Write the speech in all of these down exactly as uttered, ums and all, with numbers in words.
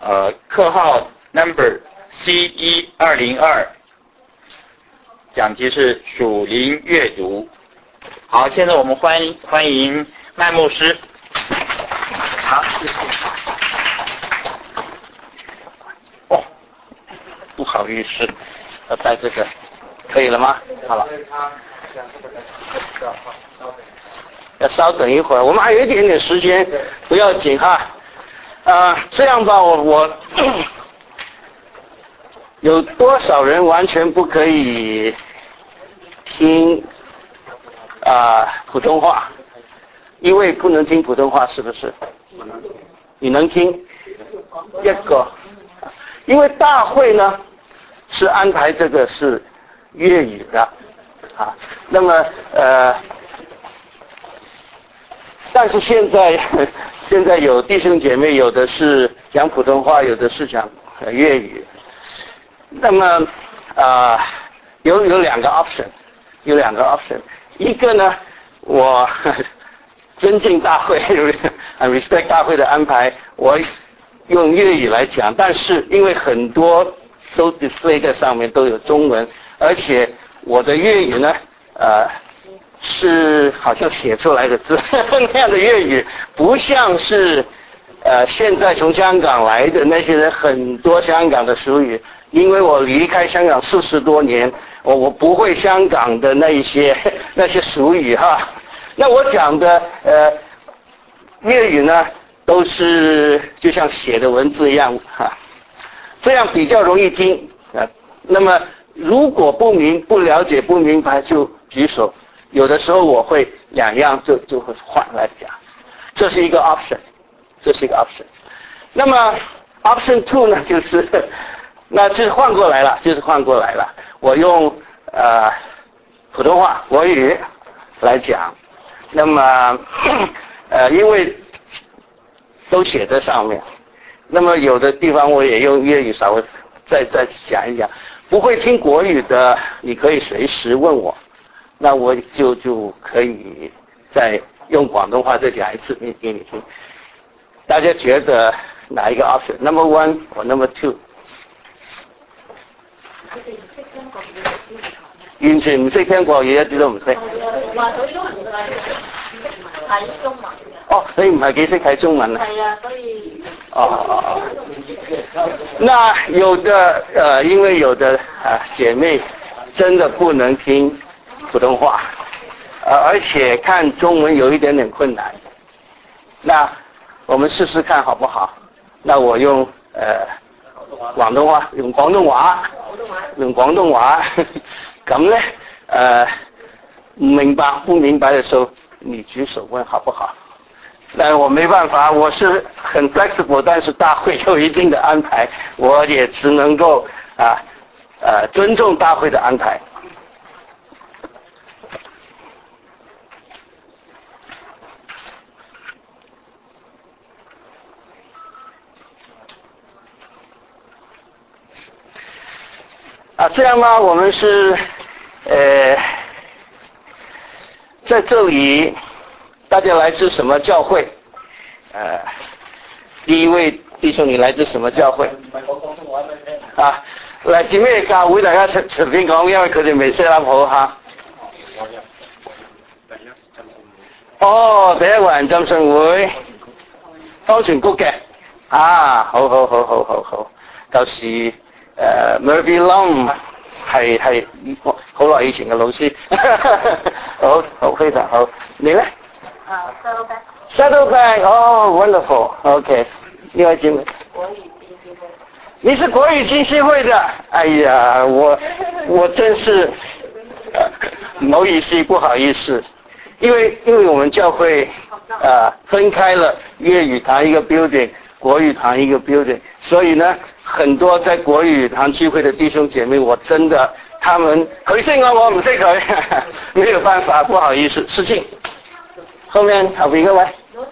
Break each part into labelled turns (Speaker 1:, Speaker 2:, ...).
Speaker 1: 呃課號 number C 一二零二，講題是屬靈閱讀。好，現在我們歡迎歡迎麥牧師。好，謝謝。哦，不好意思，要帶這個，可以了嗎？好了。要稍等一會兒，我們還有一點點時間，不要緊哈。啊、呃，這樣吧，我我有多少人完全不可以聽啊、呃、普通話？因為不能聽普通話，是不是？你能聽一個？因為大會呢是安排這個是粵語的啊，那麼呃。但是現在現在有弟兄姐妹，有的是講普通話，有的是講粵語。那麼啊、呃，有有兩個 option， 有兩個 option。一個呢，我尊敬大會，respect 大會的安排，我用粵語來講。但是因為很多都 display 在上面都有中文，而且我的粵語呢，呃。是好像寫出來的字那樣的粵語，不像是呃現在從香港來的那些人很多香港的俗語，因為我離開香港四十多年，我我不會香港的那一些那些俗語哈。那我講的呃粵語呢，都是就像寫的文字一樣哈，這樣比較容易聽啊。那麼如果不明不了解不明白就舉手。有的時候我會兩樣就就會換來講，這是一個 option， 這是一個 option。那麼 option two 呢，就是那就是換過來了，就是換過來了。我用呃普通話國語來講，那麼呃因為都寫在上面，那麼有的地方我也用粵語稍微再再講一講。不會聽國語的，你可以隨時問我。那我就就可以再用廣東話再講一次給給你聽。大家覺得哪一個 option？Number one 或 number two？ 完全唔識聽國語，一啲都唔識。話到中文㗎，睇中文嘅。哦，你唔係幾識睇中文啊？係啊，所以。哦哦哦。那有的呃，因為有的啊姐妹真的不能聽普通話，呃，而且看中文有一點點困難。那我們試試看好不好？那我用呃廣東話，用廣東話，用廣東話。咁呢，呃，唔明白不明白的時候，你舉手問好不好？那我沒辦法，我是很 flexible， 但是大會有一定的安排，我也只能夠啊呃尊重大會的安排。啊，這樣嗎？我們是，呃，在這裡，大家來自什麼教會？呃，第一位弟兄，你來自什麼教會？啊，來自咩教會？大家隨隨便講，因為佢哋未 set up好吓。哦，第一個人浸信會，當全谷嘅，啊，好好好好好好，就是。誒、uh, Murphy Long 係係好耐以前嘅老師，好好非常好。你咧？啊、uh, ，Saddleback。Saddleback，哦、oh, ，wonderful，OK、okay。呢位姐妹。國語經濟會。你是國語經濟會的？哎呀，我我真是唔好意思，不好意思，因為因為我們教會啊、呃、分開了粵語堂一個 building， 國語堂一個 building， 所以呢。很多在國語堂聚會的弟兄姐妹，我真的，他們佢識我，我唔識佢，沒有辦法，不好意思，事情。後面後邊嗰位。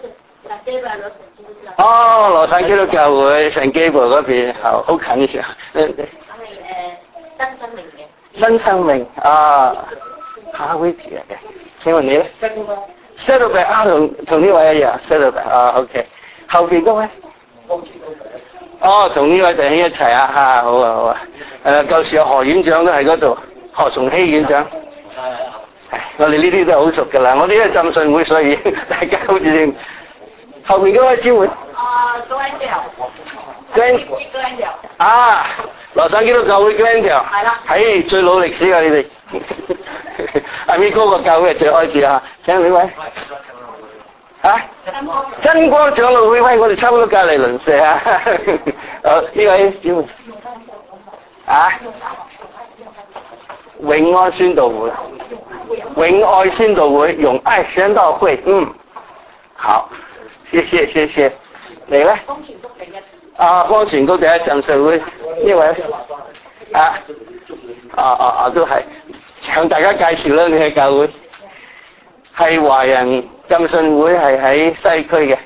Speaker 1: 哦，羅省基督教會神基部嗰邊，好好近一些。我係誒新生命嘅。新生命啊，夏威夷嚟嘅。請問你咧 ？Saddleback 啊，同同呢位一樣 ，Saddleback 啊 ，OK。後邊嗰位。 哦，同呢位弟兄一齊啊，嚇，好啊好啊。誒，舊時有何院長都喺嗰度，何崇禧院長。係，我哋呢啲都係好熟㗎啦。我哋係浸信會，所以大家好似後面嗰位姊妹。啊 ，Glenn 啊，羅省基督教會 Glenn 條。係啦。係最老歷史㗎，你哋。阿咪嗰個教會係最開始啊，請呢位。啊！真光長老會，喂，我哋差唔多隔離鄰舍啊！好，呢位姊妹啊，永安宣道會，永愛宣道會，永愛宣道會，嗯，好，謝謝謝謝，你咧？方全谷第一。啊，方全谷第一浸信會，呢位啊，啊啊啊，都係向大家介紹啦，你嘅教會係華人。浸信會係喺西區嘅，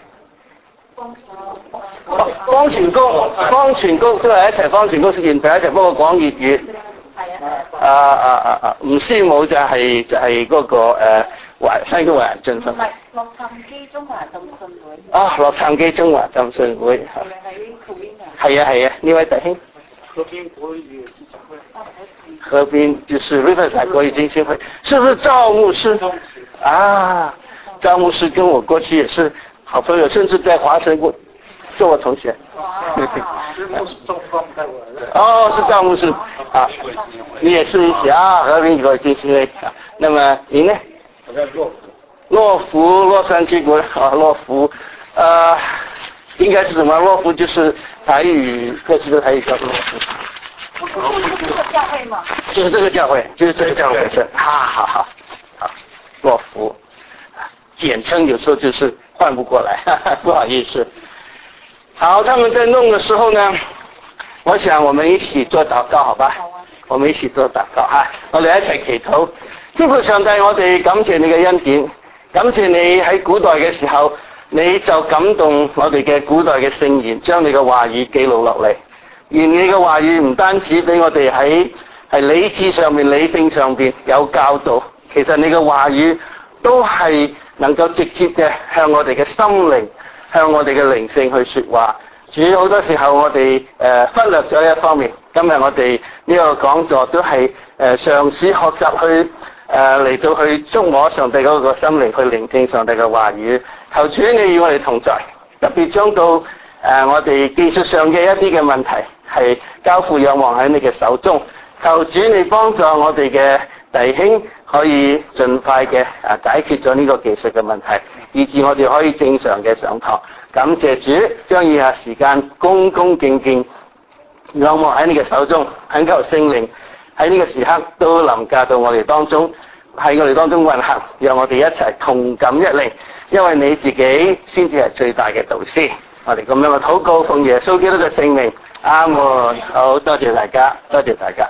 Speaker 1: 方全谷，方全谷都係一齊，方全谷現在一齊幫我講粵語。係啊。啊啊啊啊！吳師母就係、是、就係、是、嗰、那個誒華、呃、西區華人浸信。唔係洛杉磯中華浸信會。啊，洛杉磯中華浸信會。係咪喺後邊啊？係啊係啊，呢位弟兄。河邊國語基金會。河邊就是 Riverside 國語基金會，是不是趙牧師？啊。趙牧師跟我過去也是好朋友，甚至在華神過做我同學。哦，是趙牧師啊，你也是一起啊，和平國基金會。那麼你呢？我在洛福。洛福，洛杉磯國啊，洛福，呃，應該是什麼？洛福就是台語，各式的台語叫洛福。就是這個教會嗎？就是這個教會，就是這個教會是，好好好，好，洛福。簡稱有時候就是換不過來，哈哈，不好意思。好，他們在弄的時候呢，我想我們一起做禱告，好吧？好啊。我們一起做禱告哈，我哋一齊祈禱。天父上帝，我哋感謝你嘅恩典，感謝你喺古代嘅時候，你就感動我哋嘅古代嘅聖言，將你嘅話語記錄落嚟。願你嘅話語唔單止俾我哋喺係理智上面、理性上邊有教導，其實你嘅話語都係能夠直接嘅向我哋嘅心靈、向我哋嘅靈性去說話。主要好多時候我哋誒、呃、忽略咗一方面，今日我哋呢個講座都係誒嘗試學習去誒嚟到去觸摸上帝嗰個心靈，去聆聽上帝嘅話語。求主你與我哋同在，特別將到誒、呃、我哋技術上嘅一啲嘅問題係交付仰望喺你嘅手中。求主你幫助我哋嘅弟兄可以盡快嘅啊解決咗呢個技術嘅問題，以致我哋可以正常嘅上堂。感謝主，將以下時間恭恭敬敬仰望喺你嘅手中，懇求聖靈喺呢個時刻都臨駕到我哋當中，喺我哋當中運行，讓我哋一齊同感一靈，因為你自己先至係最大嘅導師。我哋咁樣嘅禱告，奉耶穌基督嘅聖名，阿門。好多謝大家，多謝大家。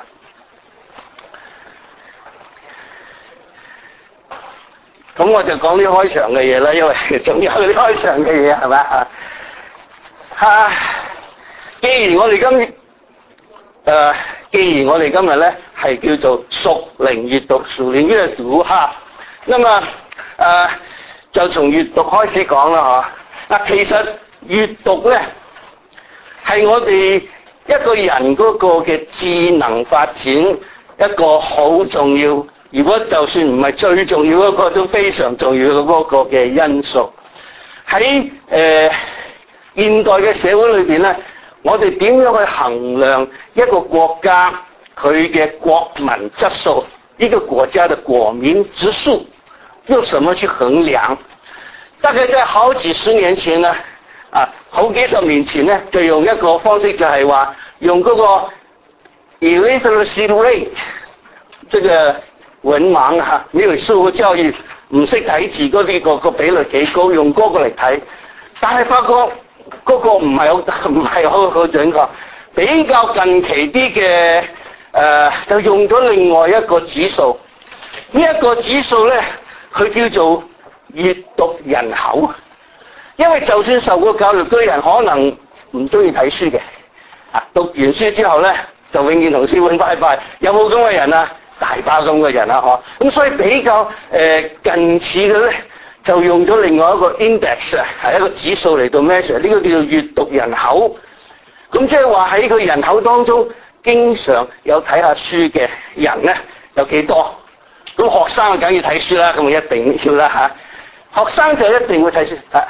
Speaker 1: 咁我就講啲開場嘅嘢啦，因為仲有啲開場嘅嘢係咪啊？啊，既然我哋今日誒、呃，既然我哋今日咧係叫做屬靈閱讀、屬靈閱讀嚇，咁啊誒就從閱讀開始講啦嗬。嗱，其實閱讀咧係我哋一個人嗰個嘅智能發展一個好重要。如果就算唔係最重要嗰個，都非常重要嘅嗰個嘅因素。喺誒、呃、現代嘅社會裏邊咧，我哋點樣去衡量一個國家佢嘅國民質素？一個國家嘅國民質素用什麼去衡量？大概在好幾十年前呢，啊，好幾十年前呢，就用一個方式就係話用嗰個 illiteracy rate， 這個文盲嚇，沒有受過教育，唔識睇字嗰啲個個比率幾高，用嗰個嚟睇，但係發覺嗰個唔係好唔係好好準確。比較近期啲嘅誒，就用咗另外一個指數。呢、這、一個指數咧，佢叫做閱讀人口。因為就算受過教育嘅人，可能唔中意睇書嘅，啊，讀完書之後咧，就永遠同書本拜拜。有冇咁嘅人啊？大把咁嘅人啊，嗬，咁所以比較誒、呃、近似嘅咧，就用咗另外一個 index 啊，係一個指數嚟到 measure，呢個叫做閱讀人口。 咁即係話喺個人口當中，經常有睇下書嘅人咧有幾多？咁學生梗要睇書啦，咁啊一定要啦嚇。學生就一定會睇書啊。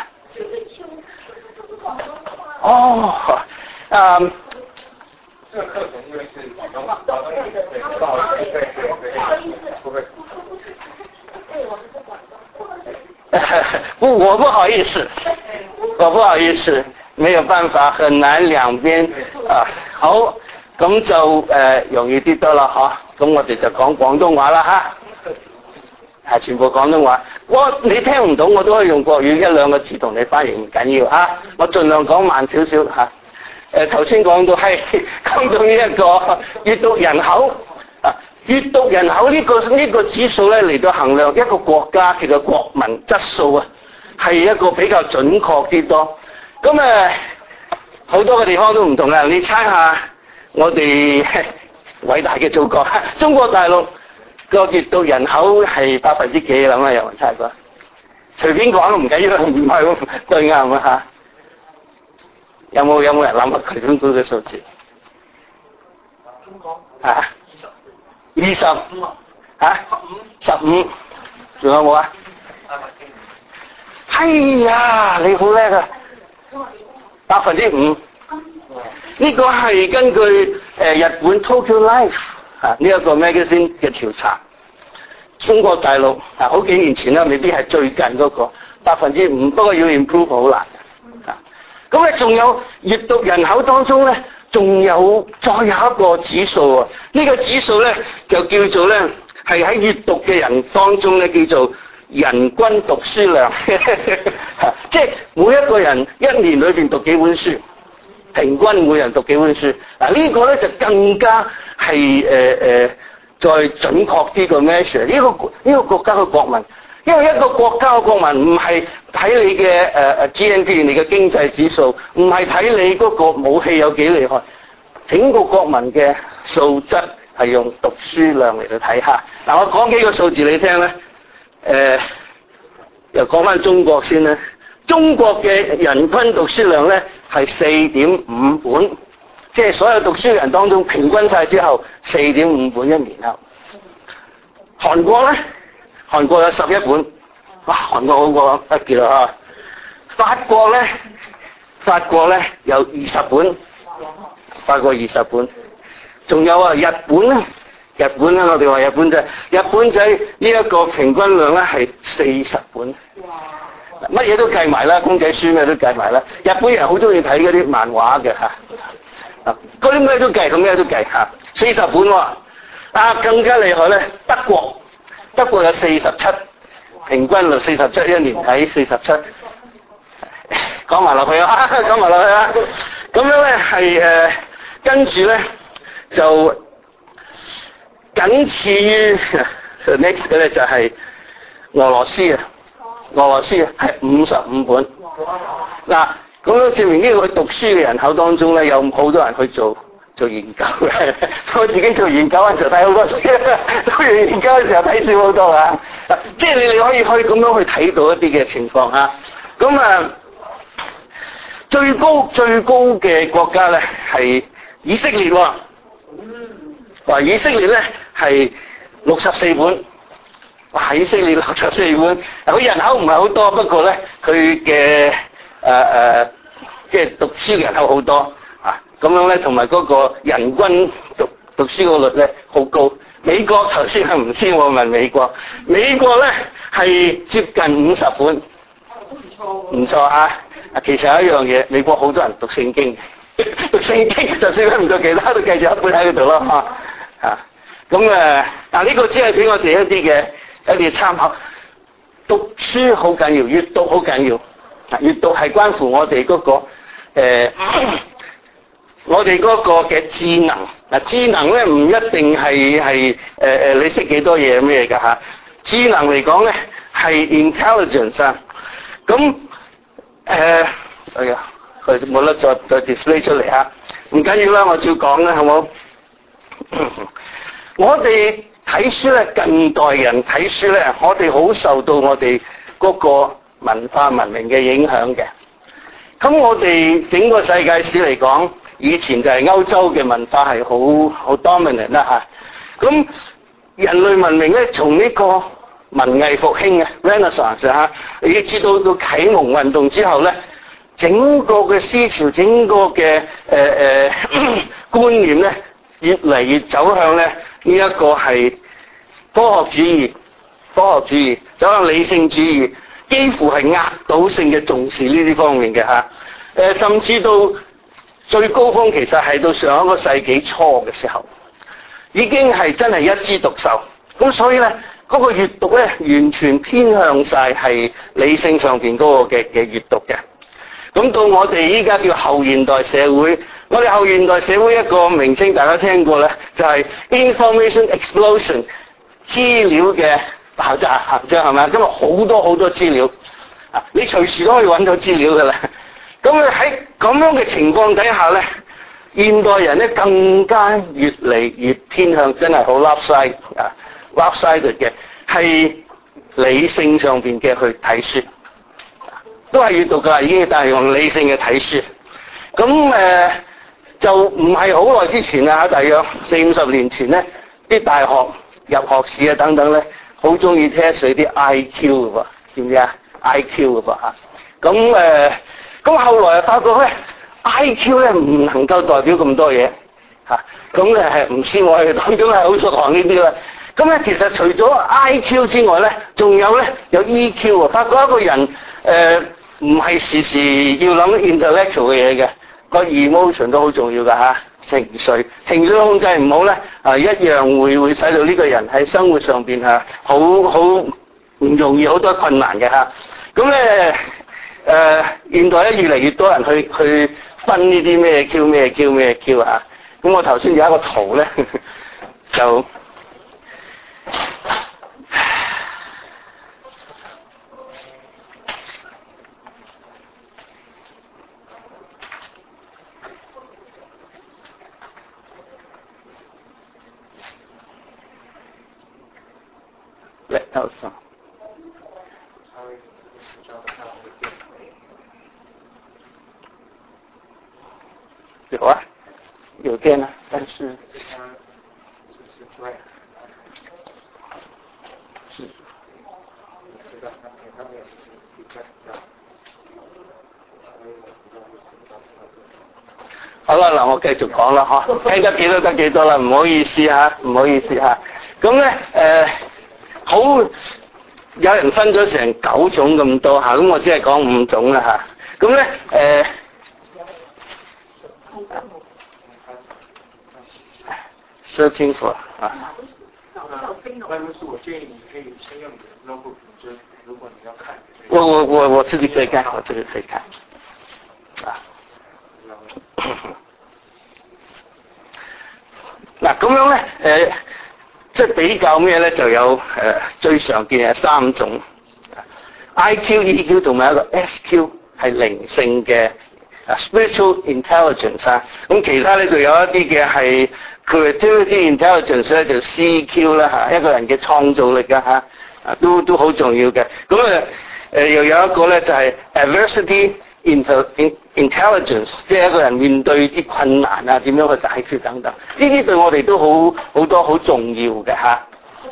Speaker 1: 哦，嗯。這個課程因為是廣東話，廣東話不好意思，不好意思，不會。對，我們是廣東。不，我不好意思，我不好意思，沒有辦法，很難兩邊啊。好，咁就誒、呃、容易啲得啦嗬。咁我哋就講廣東話啦嚇，係全部廣東話。我你聽唔到，我都可以用國語一兩個字同你翻譯，唔緊要啊。我盡量講慢少少嚇。誒頭先講到係講到呢一個閱讀人口啊，閱讀人口呢個呢個指數咧嚟到衡量一個國家其實國民質素啊，係一個比較準確啲多。咁誒好多嘅地方都唔同啦，你猜下我哋偉大嘅祖國中國大陸個閱讀人口係百分之幾諗啊？有冇猜過？隨便講都唔緊要，唔係喎，對啱啊嚇！有冇有冇人諗下佢咁高嘅數字？啊？二十？啊？十五？仲有冇啊？哎呀，你好叻啊！百分之五。呢個係根據誒、呃、日本 Tokyo Life 啊呢一、這個 magazine 嘅調查，中國大陸啊好幾年前啦，未必係最近嗰、那個百分之五，不過要 improve 好難。咁咧，仲有閱讀人口當中咧，仲有再有一個指數啊！呢、這個指數咧就叫做咧，係喺閱讀嘅人當中咧叫做人均讀書量，即係每一個人一年裏邊讀幾本書，平均每人讀幾本書。嗱、這個、呢個咧就更加係誒誒再準確啲個 measure。呢個呢個國家嘅國民。因為一個國家嘅國民唔係睇你嘅誒誒 G N P， 你嘅經濟指數，唔係睇你嗰個武器有幾厲害，整個國民嘅素質係用讀書量嚟到睇下。嗱，我講幾個數字你聽咧，誒、呃，又講翻中國先啦。中國嘅人均讀書量咧係四點五本，即係所有讀書人當中平均晒之後四點五本一年後。韓國咧？韓國有十一本，哇！韓國好過得幾啦嚇。法國咧，法國咧有二十本，法國二十本。仲有啊，日本咧，日本咧，我哋話日本仔，日本仔呢一個平均量咧係四十本。乜嘢都計埋啦，公仔書咩都計埋啦。日本人好中意睇嗰啲漫畫嘅嚇，啊，嗰啲咩都計，咁咩都計嚇，四十本喎。啊，更加厲害咧，德國。德國有四十七，平均率四十七，一年睇四十七。講埋落去啊，講埋落去啊。咁樣咧係誒，跟住咧就僅次於 next 嘅咧就係俄羅斯啊，俄羅斯啊係五十五本。嗱，咁樣證明呢個讀書嘅人口當中咧，有好多人去做。做研究嘅，我自己做研究嘅時候睇好多書，做完研究嘅時候睇書好多啊！即係你哋可以可以咁樣去睇到一啲嘅情況啊！咁啊，最高最高嘅國家咧係以色列喎，話以色列咧係六十四本，哇！以色列六十四本，佢人口唔係好多，不過咧佢嘅誒誒，即係讀書嘅人口好多。咁樣咧，同埋嗰個人均讀讀書個率咧好高。美國頭先係唔知我問美國，美國咧係接近五十本，唔錯啊！其實有一樣嘢，美國好多人讀聖經，讀聖經就算佢唔讀其他都繼續一本喺嗰度咯嚇。咁誒，嗱呢個只係俾我哋一啲嘅一啲參考。讀書好緊要，閱讀好緊要。啊，閱讀係關乎我哋嗰個誒。我哋嗰個嘅智能，嗱智能咧唔一定係係誒誒你識幾多嘢咩㗎嚇？智能嚟講咧係 intelligence 啊，咁誒、呃、哎呀佢冇得再再 display 出嚟嚇，唔緊要啦，我照講啦，好冇？我哋睇書咧，近代人睇書咧，我哋好受到我哋嗰個文化文明嘅影響嘅。咁我哋整個世界史嚟講， 以前就係歐洲嘅文化係好好 dominant 啦嚇。咁人類文明咧，從呢個文藝復興嘅 Renaissance 嚇，你知道到啟蒙運動之後咧，整個嘅思潮、整個嘅誒誒觀念咧，越嚟越走向咧呢一個係科學主義、科學主義走向理性主義，幾乎係壓倒性嘅重視呢啲方面嘅嚇。誒，甚至到最高峰其實係到上一個世紀初嘅時候，已經係真係一枝獨秀。咁所以咧，嗰、那個閱讀咧，完全偏向晒係理性上邊嗰個嘅嘅閱讀嘅。咁到我哋依家叫後現代社會，我哋後現代社會一個名稱大家聽過咧，就係、是、information explosion， 資料嘅爆炸，即係係咪啊？因為好多好多資料，啊，你隨時都可以揾到資料噶啦。咁啊喺咁樣嘅情況底下咧，現代人咧更加越嚟越偏向真係好 lopsided 啊 lopsided 嘅，係理性上邊嘅去睇書，都係閱讀噶，已經但係用理性嘅睇書。咁誒、呃、就唔係好耐之前啊，大約四五十年前咧，啲大學入學試啊等等咧，好中意 test 啲 I Q 嘅噃，知唔知啊 ？I Q 嘅噃嚇。咁誒。咁後來啊，發覺咧 I Q 咧唔能夠代表咁多嘢嚇，咁咧係唔知我哋當中係好熟行呢啲啦。咁咧其實除咗 I Q 之外咧，仲有咧有 E Q 啊。發覺一個人誒唔係時時要諗 intellectual 嘅嘢嘅，個 emotion 都好重要㗎嚇，情緒情緒控制唔好咧啊，一樣會會使到呢個人喺生活上邊嚇好好唔容易，好多困難嘅嚇。咁咧。誒、呃，現代咧越嚟越多人去去分呢啲咩 Q 咩 Q 咩 Q 啊！咁我頭先有一個圖咧，就嚟頭上。有啊，有电啊，但是是好啦，嗱，我繼續講啦，嗬，聽得幾多得幾多啦，唔好意思嚇，唔好意思嚇。咁咧誒，好有人分咗成九種咁多嚇，咁我只係講五種啦嚇。咁咧誒。searching for 啊。那就是我建議你可以先用你的 notebook 就如果你要看。我我我我自己可以看，我自己可以看。啊。嗱咁樣咧，誒、呃，即係比較咩咧？就有誒、呃、最常見係三種 ，I Q、E Q 同埋一個 S Q 係靈性嘅。spiritual intelligence 啊，咁其他咧就有一啲嘅係 creativity intelligence 咧，就 C Q 啦嚇，一個人嘅創造力啊嚇，啊都都好重要嘅。咁誒誒又有一個咧就係 adversity intelligence， 即係一個人面對啲困難啊點樣去解決等等，呢啲對我哋都好好多好重要嘅嚇。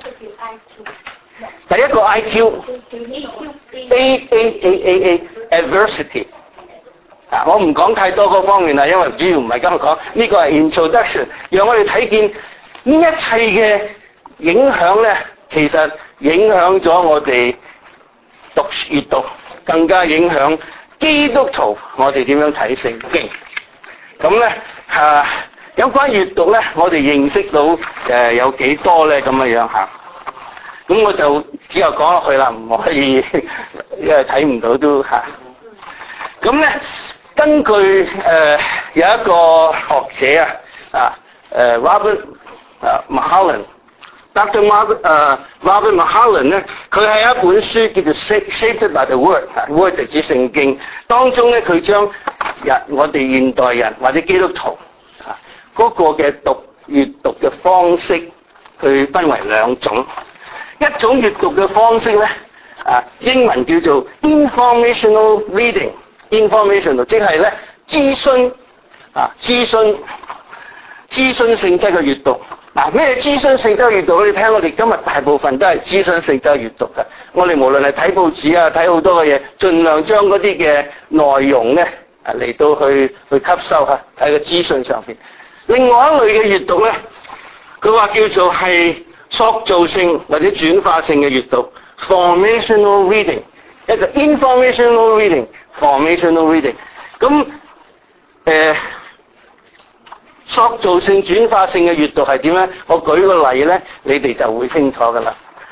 Speaker 1: 第一個 I Q，A A A A A adversity。啊！我唔講太多嗰方面啦，因為主要唔係今日講，呢個係 introduction， 讓我哋睇見呢一切嘅影響咧，其實影響咗我哋讀閱讀，更加影響基督徒我哋點樣睇聖經。咁咧啊，有關閱讀咧，我哋認識到誒、呃、有幾多咧咁嘅樣嚇。咁我就只有講落去啦，唔可以因為睇唔到都嚇。咁咧。根據誒、呃、有一個學者啊，啊誒 Robert 啊 Mulholland，Doctor Robert 誒 Robert Mulholland 咧，佢係一本書叫做 Shaped by the Word，Word 就指聖經，當中咧佢將人我哋現代人或者基督徒啊嗰個嘅讀閱讀嘅方式，佢分為兩種，一種閱讀嘅方式咧啊英文叫做 informational reading。information 即係咧資訊啊，資訊資訊性質嘅閱讀。嗱，咩資訊性質閱讀？你聽我哋今日大部分都係資訊性質閱讀嘅。我哋無論係睇報紙啊，睇好多嘅嘢，盡量將嗰啲嘅內容咧啊嚟到去去吸收嚇喺個資訊上邊。另外一類嘅閱讀咧，佢話叫做係塑造性或者轉化性嘅閱讀 （formational reading）， 一個 informational reading、formational reading。咁誒。塑造性、轉化性嘅閱讀係點咧？我舉個例咧，你哋就會清楚噶啦。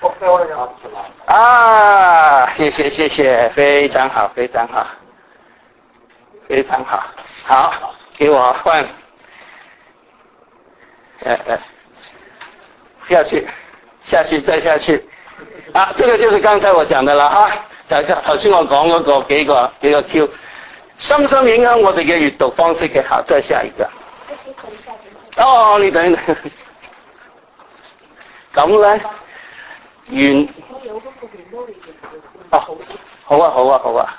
Speaker 1: 啊，謝謝謝謝，非常好，非常好，非常好，好，給我換，呃呃，下去，下去，再下去。啊，這個就是剛才我講的啦，啊，就係頭先我講嗰個幾個幾個 Q， 深深影響我哋嘅閱讀方式嘅。好，再下一個。哦，你等等，咁咧，原，哦，好啊，好啊，好啊，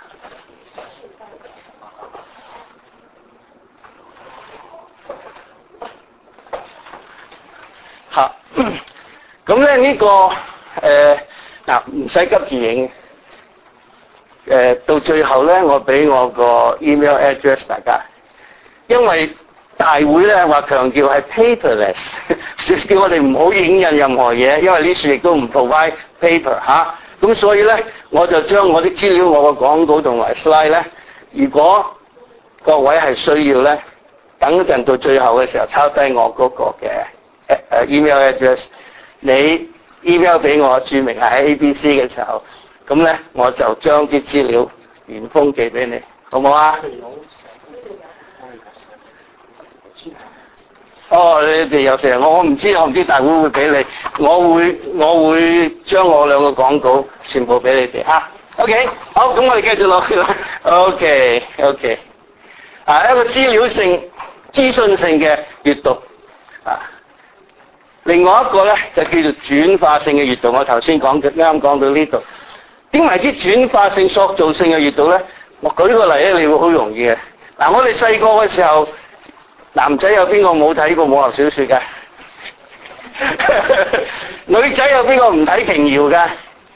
Speaker 1: 好，咁咧呢個誒嗱唔使急住影，誒、呃、到最後咧，我俾我個 email address 大家，因為。大會咧話強調係 paperless， 叫我哋唔好影印任何嘢，因為呢處亦都唔 provide paper 嚇、啊。咁所以咧，我就將我啲資料、我個廣告同埋 slide 咧，如果各位係需要咧，等一陣到最後嘅時候抄低我嗰個嘅誒 email address， 你 email 俾我，註明係喺 A B C 嘅時候，咁咧我就將啲資料原封寄俾你，好唔好啊？哦，你哋有成，我我唔知，我唔知大會會俾你，我會我會將我兩個廣告全部俾你哋嚇。OK，好，咁我哋繼續落去啦。OK OK，啊一個資料性、資訊性嘅閱讀啊，另外一個咧就叫做轉化性嘅閱讀。我頭先講嘅啱啱講到呢度，點為之轉化性、塑造性嘅閱讀咧？我舉個例咧，你會好容易嘅。嗱、啊，我哋細個嘅時候。男仔有邊個冇睇過武俠小說㗎？女仔有邊個唔睇瓊瑤㗎？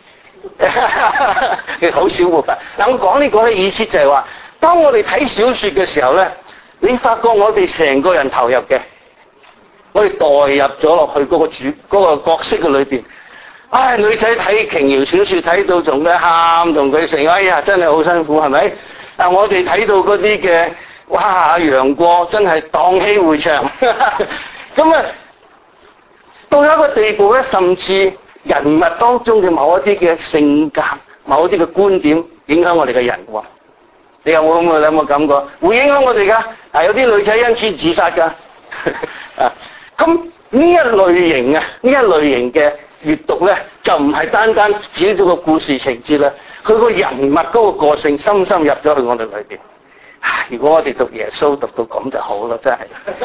Speaker 1: 好少部分。嗱，我講呢個咧意思就係話，當我哋睇小說嘅時候咧，你發覺我哋成個人投入嘅，我哋代入咗落去嗰個主嗰個角色嘅裏邊。唉，女仔睇瓊瑤小說睇到仲咩喊同佢成，哎呀真係好辛苦係咪？但我哋睇到嗰啲嘅。哇！楊過真係蕩氣迴腸，咁啊到一個地步咧，甚至人物當中嘅某一啲嘅性格、某一啲嘅觀點，影響我哋嘅人喎。你有冇咁嘅有冇感覺？會影響我哋㗎。啊，有啲女仔因此自殺㗎。啊，咁呢一類型啊，呢一類型嘅閱讀咧，就唔係單單指到個故事情節啦，佢個人物嗰個個性深深入咗去我哋裏邊。如果我哋讀耶穌讀到咁就好咯，真係。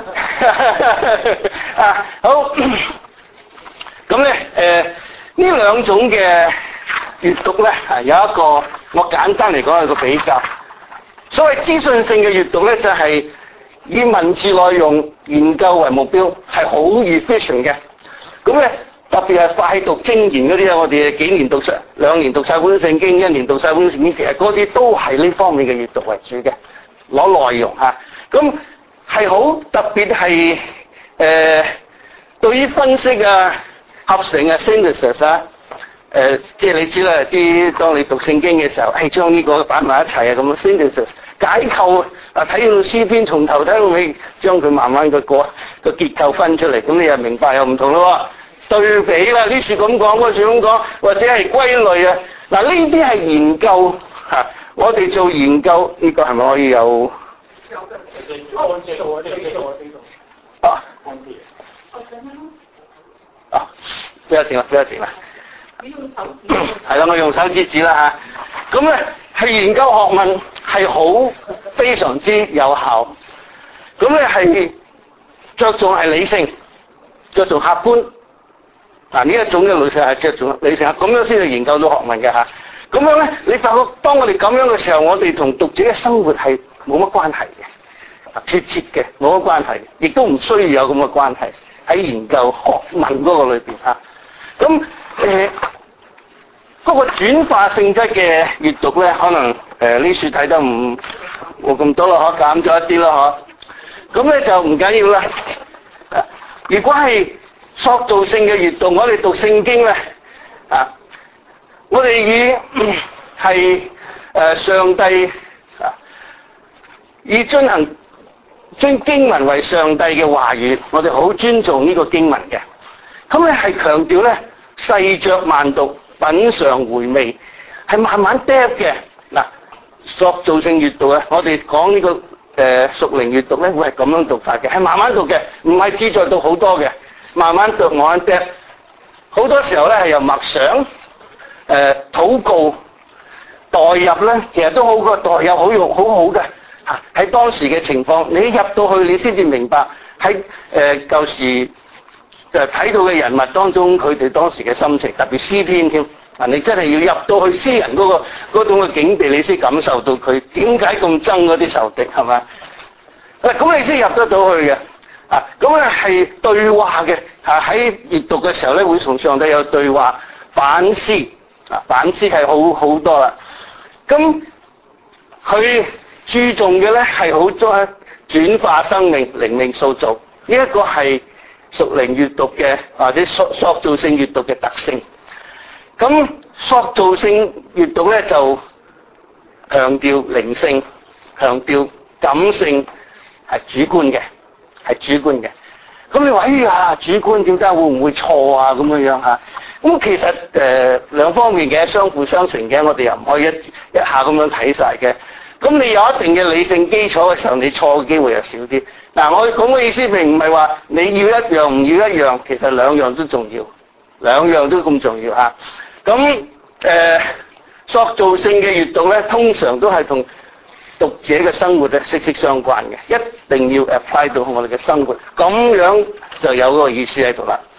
Speaker 1: 啊，好，咁咧誒呢兩種嘅閱讀咧，啊有一個我簡單嚟講係個比較。所謂資訊性嘅閱讀咧，就係、是、以文字內容研究為目標，係好 efficient 嘅。咁咧特別係快讀精研嗰啲啊，我哋幾年讀晒，兩年讀晒本聖經，一年讀晒本聖經，其實嗰啲都係呢方面嘅閱讀為主嘅，攞內容嚇。咁係好特別係誒、呃，對於分析啊、合成啊、synthesis 啊，誒，即係你知啦，啲當你讀聖經嘅時候，誒將呢個擺埋一齊啊，咁 synthesis 解構啊，睇到詩篇從頭睇到尾，將佢慢慢個個個結構分出嚟，咁你又明白又唔同咯。對比啦，呢處咁講，嗰處咁講，或者係歸類啊。嗱，呢啲係研究嚇、啊，我哋做研究呢、這個係咪可以有？啊，啊，不要停啦，不要停啦。係啦，我用手指指啦嚇。咁咧係研究學問係好非常之有效。咁咧係着重係理性，着重客觀。嗱，呢一種嘅理性係着重理性，咁樣先至研究到學問嘅嚇。咁樣咧，你發覺當我哋咁樣嘅時候，我哋同讀者嘅生活係冇乜關係嘅。 脫節嘅，冇乜關係，亦都唔需要有咁嘅關係喺研究學問嗰個裏邊嚇。咁誒。呃嗰個轉化性質嘅閱讀咧，可能誒呢、呃、書睇得唔冇咁多咯，可減咗一啲咯，嗬。咁咧就唔緊要啦。如果係塑造性嘅閱讀，我哋讀聖經咧，啊，我哋以係誒上帝啊，以進行將經文為上帝嘅話語，我哋好尊重呢個經文嘅。咁咧係強調咧細嚼慢讀。品嚐回味，係慢慢嗒嘅。嗱，塑造性閱讀咧，我哋講呢個誒屬靈閱讀咧，會係咁樣讀法嘅，係慢慢讀嘅，唔係志在讀好多嘅，慢慢讀，慢慢嗒。好多時候咧係由默想、誒、呃、禱告、代入咧，其實都好過代入好用，好好嘅嚇。喺當時嘅情況，你入到去，你先至明白喺誒舊時。就睇到嘅人物當中，佢哋當時嘅心情，特別詩篇添。啊，你真係要入到去詩人嗰個嗰種嘅境地，你先感受到佢點解咁憎嗰啲仇敵，係咪？嗱，咁你先入得到去嘅。啊，咁咧係對話嘅。啊，喺閱讀嘅時候咧，會同上帝有對話、反思。啊，反思係好好多啦。咁佢注重嘅咧係好多轉化生命、靈命塑造。呢一個係屬靈閱讀嘅或者塑塑造性閱讀嘅特性。咁塑造性閱讀咧就強調靈性，強調感性，係主觀嘅，係主觀嘅。咁你話哎呀，主觀點解會唔會錯啊？咁樣樣嚇。咁其實誒、呃、兩方面嘅相輔相成嘅，我哋又唔可以一一下咁樣睇晒嘅。咁你有一定嘅理性基礎嘅時候，你錯嘅機會又少啲。嗱，我講嘅意思並唔係話你要一樣唔要一樣，其實兩樣都重要，兩樣都咁重要嚇。咁誒、呃，塑造性嘅閱讀咧，通常都係同讀者嘅生活咧息息相關嘅，一定要 apply 到我哋嘅生活，咁樣就有嗰個意思喺度啦。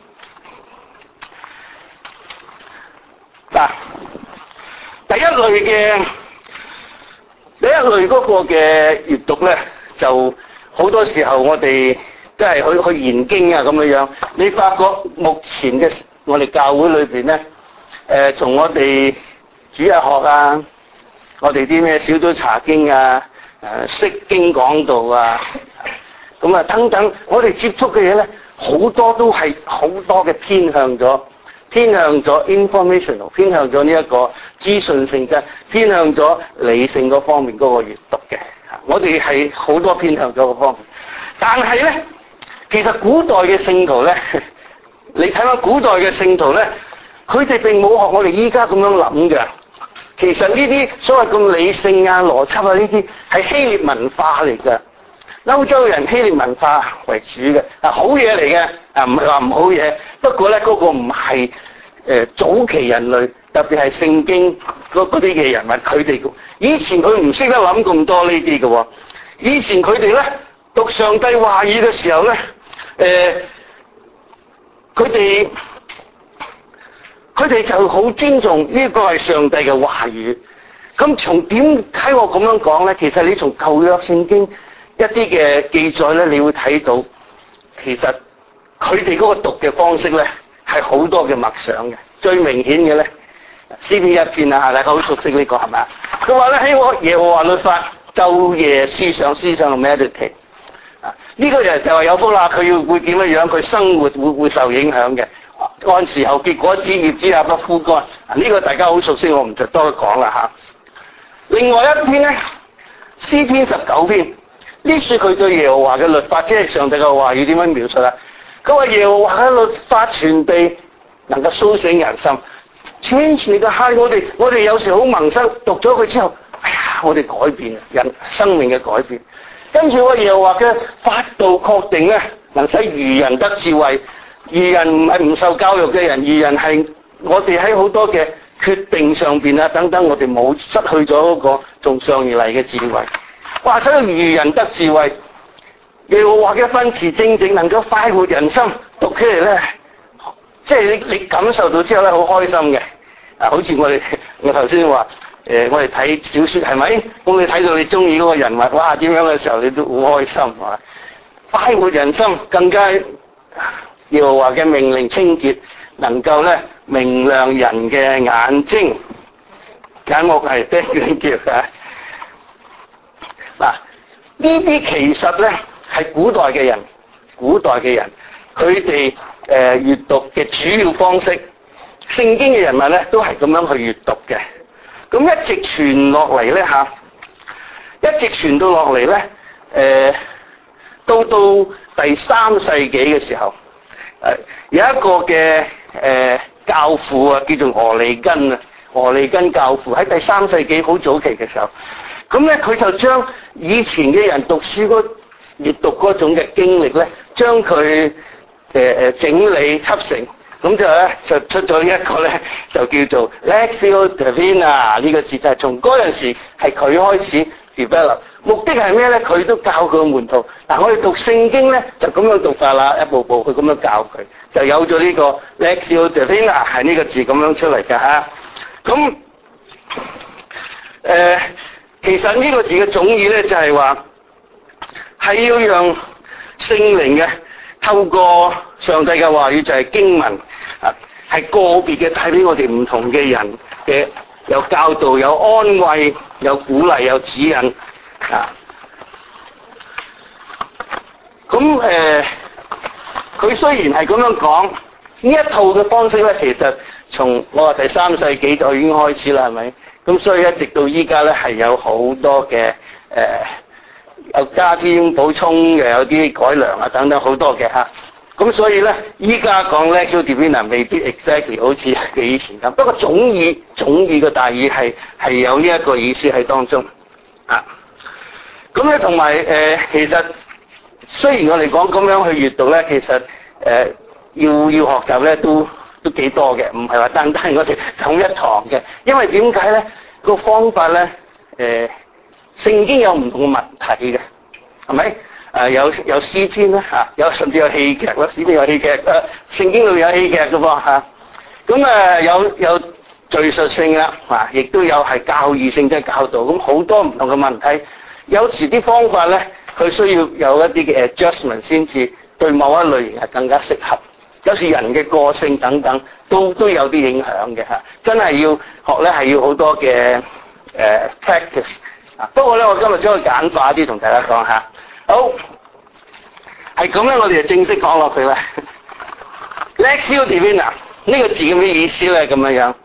Speaker 1: 嗱，第一類嘅第一類嗰個嘅閱讀咧，就好多時候我哋都係去去研經啊咁樣樣。你發覺目前嘅我哋教會裏邊咧，誒、呃，從我哋主日學啊，我哋啲咩小組查經啊，誒釋經講道啊，咁啊等等，我哋接觸嘅嘢咧，好多都係好多嘅偏向咗，偏向咗 informational， 偏向咗呢一個資訊性質，偏向咗理性嗰方面嗰個閱讀嘅。我哋係好多偏向咗嗰方面，但係咧，其實古代嘅聖徒咧，你睇下古代嘅聖徒咧，佢哋並冇學我哋依家咁樣諗嘅。其實呢啲所謂咁理性啊、邏輯啊呢啲係希臘文化嚟嘅，歐洲人希臘文化為主嘅，啊好嘢嚟嘅，啊唔係話唔好嘢。不過咧，嗰個唔係誒早期人類，特別係聖經嗰啲嘅人物，佢哋以前佢唔識得諗咁多呢啲嘅喎。以前佢哋咧讀上帝話語嘅時候咧，誒佢哋。佢哋就好尊重呢個係上帝嘅話語。咁從點解我咁樣講咧？其實你從舊約聖經一啲嘅記載咧，你會睇到其實佢哋嗰個讀嘅方式咧係好多嘅默想嘅。最明顯嘅咧，詩篇一篇啊，大家好熟悉呢個係咪？佢話咧喺我耶和華律法晝夜思想思想 meditate 啊，呢個人就係有福啦。佢要會點樣樣？佢生活會會受影響嘅。按時候結果子，葉子也不枯乾。呢個大家好熟悉，我唔再多講啦嚇。另外一篇咧，詩篇十九篇，呢書佢對耶和華嘅律法，即係上帝嘅話語點樣描述啊？佢話耶和華嘅律法傳遞，能夠甦醒人心。change 你個 heart，我哋我哋有時好萌生，讀咗佢之後，哎呀，我哋改變人生命嘅改變。跟住我耶和華嘅法度確定咧，能使愚人得智慧。愚人唔係唔受教育嘅人，愚人係我哋喺好多嘅決定上邊啊等等，我哋冇失去咗嗰個從上而嚟嘅智慧。話使愚人得智慧，耶和華嘅訓詞正正能夠快活人心，讀起嚟咧，即係你你感受到之後咧，好開心嘅。啊，好似我哋我頭先話誒，我哋睇小説係咪？咁你睇到你中意嗰個人物，哇點樣嘅時候，你都好開心啊！快活人心，更加耶和華嘅命令清潔，能夠咧明亮人嘅眼睛。眼目係釘釘叫嘅。嗱，呢啲其實咧係古代嘅人，古代嘅人佢哋誒閱讀嘅主要方式。聖經嘅人物咧都係咁樣去閱讀嘅。咁一直傳落嚟咧嚇，一直傳到落嚟咧，誒、呃，到到第三世紀嘅時候，誒、呃、有一個嘅誒、呃、教父啊，叫做俄利根啊，俄利根教父喺第三世紀好早期嘅時候，咁咧佢就將以前嘅人讀書嗰閱讀嗰種嘅經歷咧，將佢誒誒整理輯成。咁就咧就出咗一個咧，就叫做 Lectio Divina 呢個字，就係從嗰陣時係佢開始 develop。目的係咩咧？佢都教佢個門徒。嗱，我哋讀聖經咧就咁樣讀法啦，一步步佢咁樣教佢，就有咗呢個 Lectio Divina 係呢個字咁樣出嚟㗎嚇。咁誒、呃，其實呢個字嘅總意咧就係話係要讓聖靈嘅透過上帝嘅話語就係經文啊，係個別嘅帶俾我哋唔同嘅人嘅有教導、有安慰、有鼓勵、有指引啊。咁誒，佢、呃、雖然係咁樣講，呢一套嘅方式咧，其實從我話第三世紀就已經開始啦，係咪？咁所以一直到依家咧，係有好多嘅誒、呃，有加添補充嘅，有啲改良啊等等好多嘅嚇。咁所以咧，依家講 Lectio Divina 未必 exactly 好似佢以前咁，不過總意總意嘅大意係係有呢一個意思喺當中啊。咁咧同埋誒，其實雖然我哋講咁樣去閱讀咧，其實誒、呃、要要學習咧都都幾多嘅，唔係話單單我哋統一堂嘅。因為點解咧？個方法咧誒，聖經有唔同嘅文體嘅，係咪？誒、呃、有有詩篇啦嚇，有甚至有戲劇啦，詩篇有戲劇，誒、呃、聖經裏有戲劇嘅噃嚇。咁、啊、誒有有敘述性啦，啊，亦都有係教義性即係教導，咁好多唔同嘅問題。有時啲方法咧，佢需要有一啲嘅 adjustment 先至對某一類型係更加適合。有時人嘅個性等等都都有啲影響嘅嚇。真係要學咧係要好多嘅誒、呃、practice 啊。不過咧，我今日將佢簡化啲同大家講下。好，係咁咧，我哋就正式講落去啦。Lectio Divina 呢個字嘅咩意思咧？咁樣樣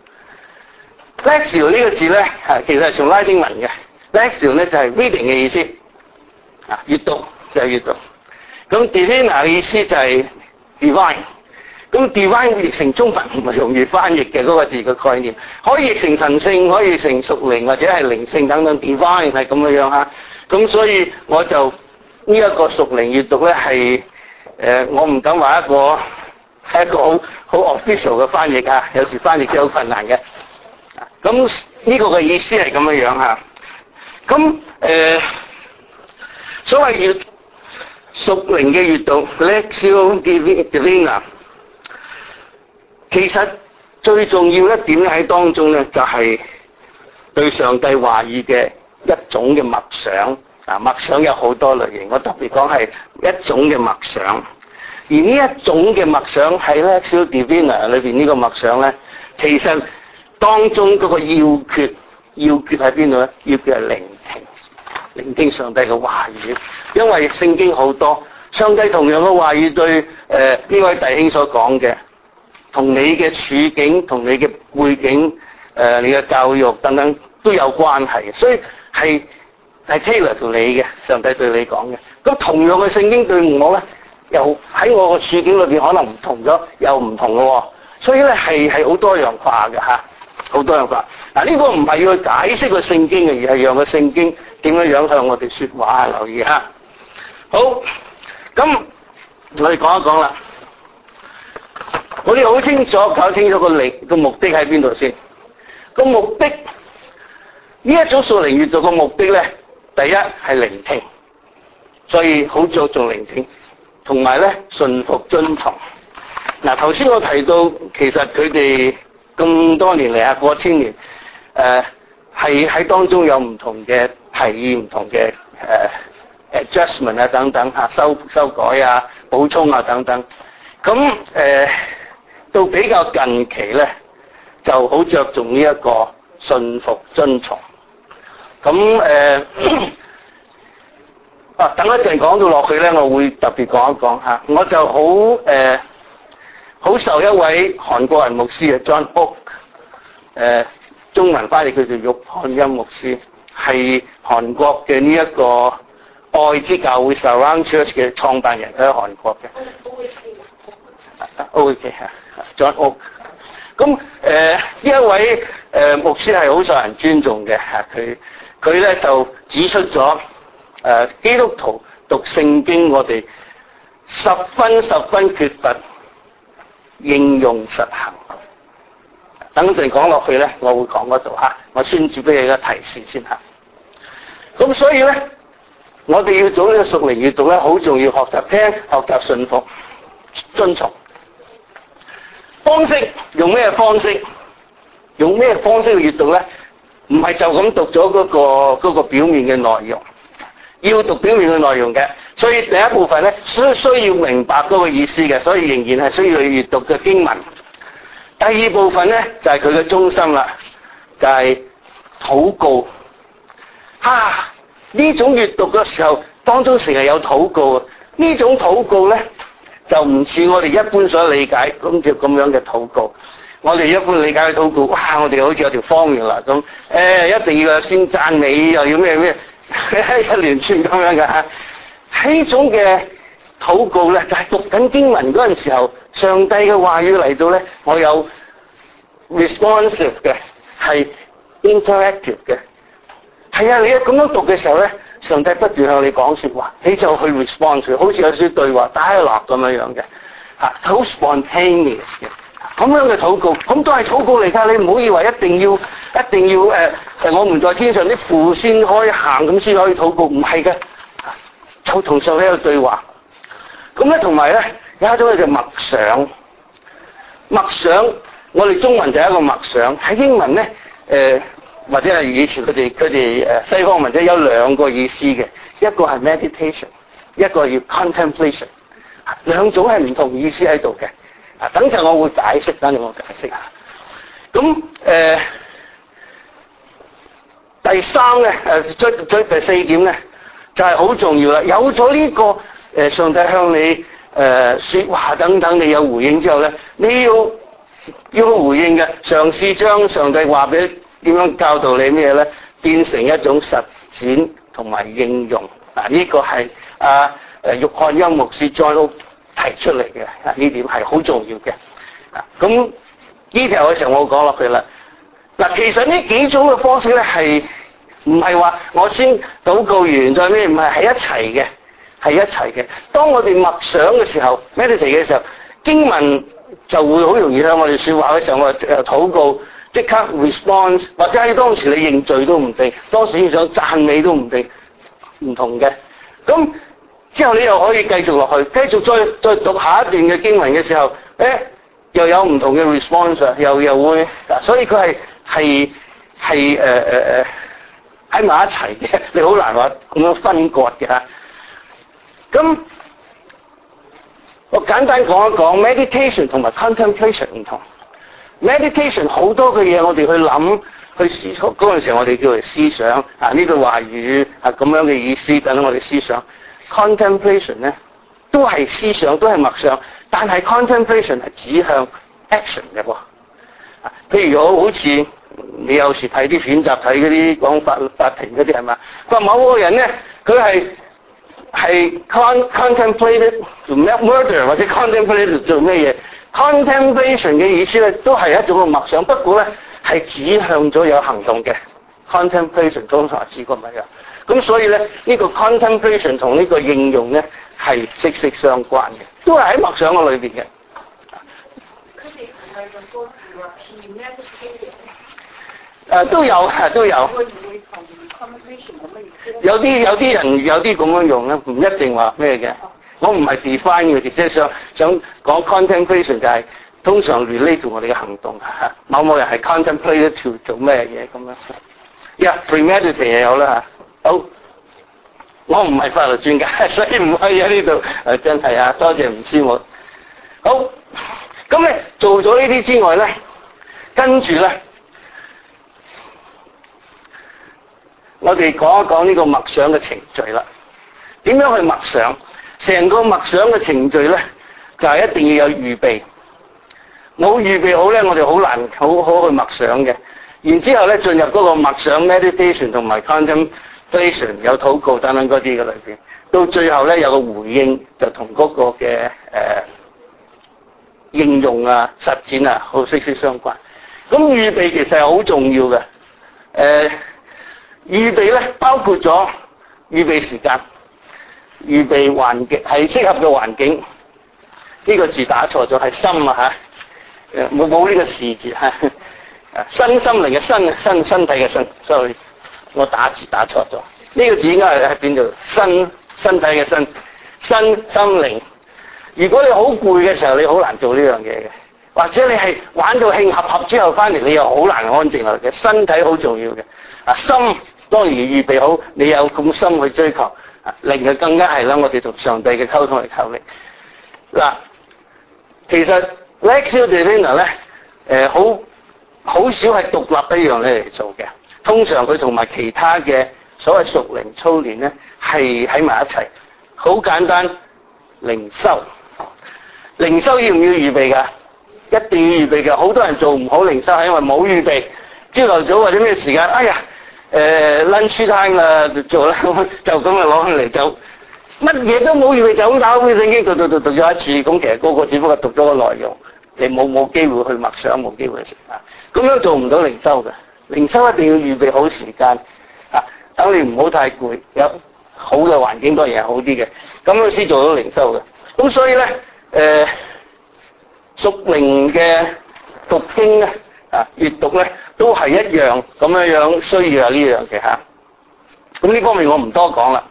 Speaker 1: Lectio 呢個字咧，係其實係從拉丁文嘅。Lectio 咧就係 reading 嘅意思，啊，閱讀就係閱讀。咁 Divina 嘅意思就係 divine。咁 divine 譯成中文唔係容易翻譯嘅嗰個字嘅概念，可以譯成神聖，可以譯成屬靈或者係靈性等等。divine 係咁樣樣嚇。咁所以我就呢一個屬靈閱讀咧係誒，我唔敢話一個係一個好好 official 嘅翻譯啊，有時翻譯都好困難嘅。咁呢個嘅意思係咁樣樣嚇。咁誒、呃，所謂閱屬靈嘅閱讀 Lectio Divina， 其實最重要一點喺當中咧，就係、是、對上帝話語嘅一種嘅默想。啊，默想有好多類型，我特別講係一種嘅默想。而呢一種嘅默想喺 Lectio Divina 裏邊呢個默想咧，其實當中嗰個要訣，要訣喺邊度咧？要訣係聆聽，聆聽上帝嘅話語。因為聖經好多，上帝同樣嘅話語對誒呢、呃、位弟兄所講嘅，同你嘅處境、同你嘅背景、誒、呃、你嘅教育等等都有關係嘅，所以係。係 Taylor 同你嘅，上帝對你講嘅。咁同樣嘅聖經對我咧，又喺我個處境裏邊可能唔同咗，又唔同嘅喎。所以咧係係好多樣化嘅嚇，好多樣化。嗱、這、呢個唔係要去解釋個聖經嘅，而係讓個聖經點樣樣向我哋説話，留意嚇。好，咁我哋講一講啦。我哋好清楚搞清楚個理個目的喺邊度先。個目的呢一種屬靈閱讀嘅目的咧。第一係聆聽，所以好着重聆聽，同埋咧順服遵從。嗱，頭先我提到，其實佢哋咁多年嚟啊，過千年，誒係喺當中有唔同嘅提議、唔同嘅誒 adjustment 啊等等嚇，修修改啊、補充啊等等。咁誒、呃、到比較近期咧，就好着重呢一個信服遵從。咁誒、呃、啊，等一陣講到落去咧，我會特別講一講嚇。我就好誒好受一位韓國人牧師嘅 John Oak 誒、呃。中文翻譯佢叫玉漢音牧師，係韓國嘅呢一個愛之教會 Surround Church 嘅創辦人，喺韓國嘅。O K 嚇，John Oak。咁誒呢一位誒、呃、牧師係好受人尊重嘅嚇，佢佢咧就指出咗誒、呃、基督徒讀聖經，我哋十分十分缺乏應用實行。等陣講落去咧，我會講嗰度嚇，我先至俾你一個提示先嚇。咁所以咧，我哋要做呢個屬靈閱讀咧，好重要，學習聽、學習信服、遵從。方式用咩方式？用咩方式去閱讀咧？唔係就咁讀咗嗰個嗰個表面嘅內容，要讀表面嘅內容嘅。所以第一部分咧，需需要明白嗰個意思嘅，所以仍然係需要去閱讀嘅經文。第二部分咧就係佢嘅中心啦，就係、是、禱告。啊，呢種閱讀嘅時候，當中成日有禱告。呢種禱告咧，就唔似我哋一般所理解咁叫咁樣嘅禱告。我哋一般理解嘅禱告，哇！我哋好似有條方嘅啦咁，誒一定要先讚美，又要咩咩一連串咁樣嘅嚇。呢種嘅禱告咧，就係、是、讀緊經文嗰陣時候，上帝嘅話語嚟到咧，我有 responsive 嘅，係 interactive 嘅。係啊，你一咁樣讀嘅時候咧，上帝不斷向你講説話，你就去 respond，好似有少對話 dialogue 咁樣樣嘅，嚇好 spontaneous 嘅，咁樣嘅禱告，咁都係禱告嚟㗎。你唔好以為一定要一定要誒誒、呃，我們在天上啲父先可以行咁先可以禱告，唔係嘅，就同上帝有對話。咁咧，同埋咧有一種叫默想，默想我哋中文就係一個默想，喺英文咧誒、呃、或者係以前佢哋佢哋誒西方文者有兩個意思嘅，一個係 meditation， 一個係 contemplation， 兩種係唔同意思喺度嘅。啊，等陣我會解釋，等陣我解釋下。咁誒、呃、第三咧誒追追第四點咧就係、是、好重要啦，有咗呢、這個。誒上帝向你誒、呃、說話等等，你有回應之後咧，你要要回應嘅，嘗試將上帝話俾點樣教導你咩咧，變成一種實踐同埋應用。嗱、啊，呢、這個係啊誒玉漢音牧師 John Oak 提出嚟嘅，啊呢點係好重要嘅。啊，咁呢條嘅時候我講落去啦。嗱、啊，其實呢幾種嘅方式咧係唔係話我先禱告完再咩，唔係係一齊嘅。係一齊嘅。當我哋默想嘅時候 meditate 嘅時候，經文就會好容易向我哋說話嘅時候，我誒禱告即刻 response， 或者喺當時你認罪都唔定，當時你想讚美都唔定，唔同嘅。咁之後你又可以繼續落去，繼續再再讀下一段嘅經文嘅時候，誒又有唔同嘅 response， 又又會，所以佢係係係誒誒誒喺埋一齊嘅，你好難話咁樣分割嘅嚇。咁我簡單講一講 meditation 同埋 contemplation 唔同。meditation 好多嘅嘢我哋去諗去思考，嗰陣時我哋叫做思想啊，呢句話語啊咁樣嘅意思等我哋思想。contemplation 咧都係思想，都係默想，但係 contemplation 係指向 action 嘅喎。啊，譬如好好似你有時睇啲片集睇嗰啲講法法庭嗰啲係嘛，佢話某個人咧佢係係 contemplated 做咩 murder 或者 contemplated 做咩嘢 contemplation 嘅意思咧都係一種嘅默想，不過咧係指向咗有行動嘅 contemplation 通常指個乜嘢，咁所以咧呢、這個 contemplation 同呢個應用咧係息息相關嘅，都係喺默想嘅裏邊嘅。佢哋唔係咁多字話 meditation 誒都有啊都有。有啲有啲人有啲咁樣用咧，唔一定話咩嘅。我唔係 define 嘅，即係想想講 contemplation 就係通常 relate to 我哋嘅行動嚇。某某人係 contemplate to 做咩嘢咁樣。 呀 premeditate 又有啦嚇。好，我唔係法律專家，所以唔可以喺呢度誒真係啊，多謝吳師母。好，咁咧做咗呢啲之外咧，跟住咧，我哋講一講呢個默想嘅程序啦。點樣去默想？成個默想嘅程序咧，就係、是、一定要有預備。冇預備好咧，我哋好難好好去默想嘅。然之後咧，進入嗰個默想 meditation 同埋 contemplation 有禱告等等嗰啲嘅裏邊，到最後咧有個回應，就同嗰個嘅誒、呃、應用啊、實踐啊，好息息相關。咁預備其實係好重要嘅。誒、呃、預備咧包括咗預備時間、預備環境係適合嘅環境。呢、這個字打錯咗，係心啊嚇，誒冇冇呢個事字嚇。身心靈嘅身，身身體嘅身，所以我打字打錯咗。呢、這個字應該係喺邊度？身身體嘅身，身心靈。如果你好攰嘅時候，你好難做呢樣嘢嘅。或者你係玩到興合合之後翻嚟，你又好難安靜落嚟嘅。身體好重要嘅。啊，心當然預備好，你有咁心去追求。啊，靈就更加係啦。我哋同上帝嘅溝通嚟求力。嗱，其實 Lectio Divina 咧，誒、呃、好。好少係獨立一樣咧嚟做嘅，通常佢同埋其他嘅所謂屬靈操練咧係喺埋一齊。好簡單，靈修，靈修要唔要預備㗎？一定要預備㗎。好多人做唔好靈修係因為冇預備。朝頭早或者咩時間，哎呀，誒 lunch time 啦做啦，就咁啊攞嚟就乜嘢都冇預備，就咁打開聖經讀讀讀讀咗一次。咁其實個個只不過讀咗個內容。你冇冇機會去默想，冇機會去食啊！咁樣做唔到靈修嘅，靈修一定要預備好時間啊！等你唔好太攰，有好嘅環境當然係好啲嘅，咁樣先做到靈修嘅。咁所以咧，誒、呃、屬靈嘅讀經咧啊，閱讀咧都係一樣咁樣樣需要有呢樣嘅嚇。咁呢方面我唔多講啦。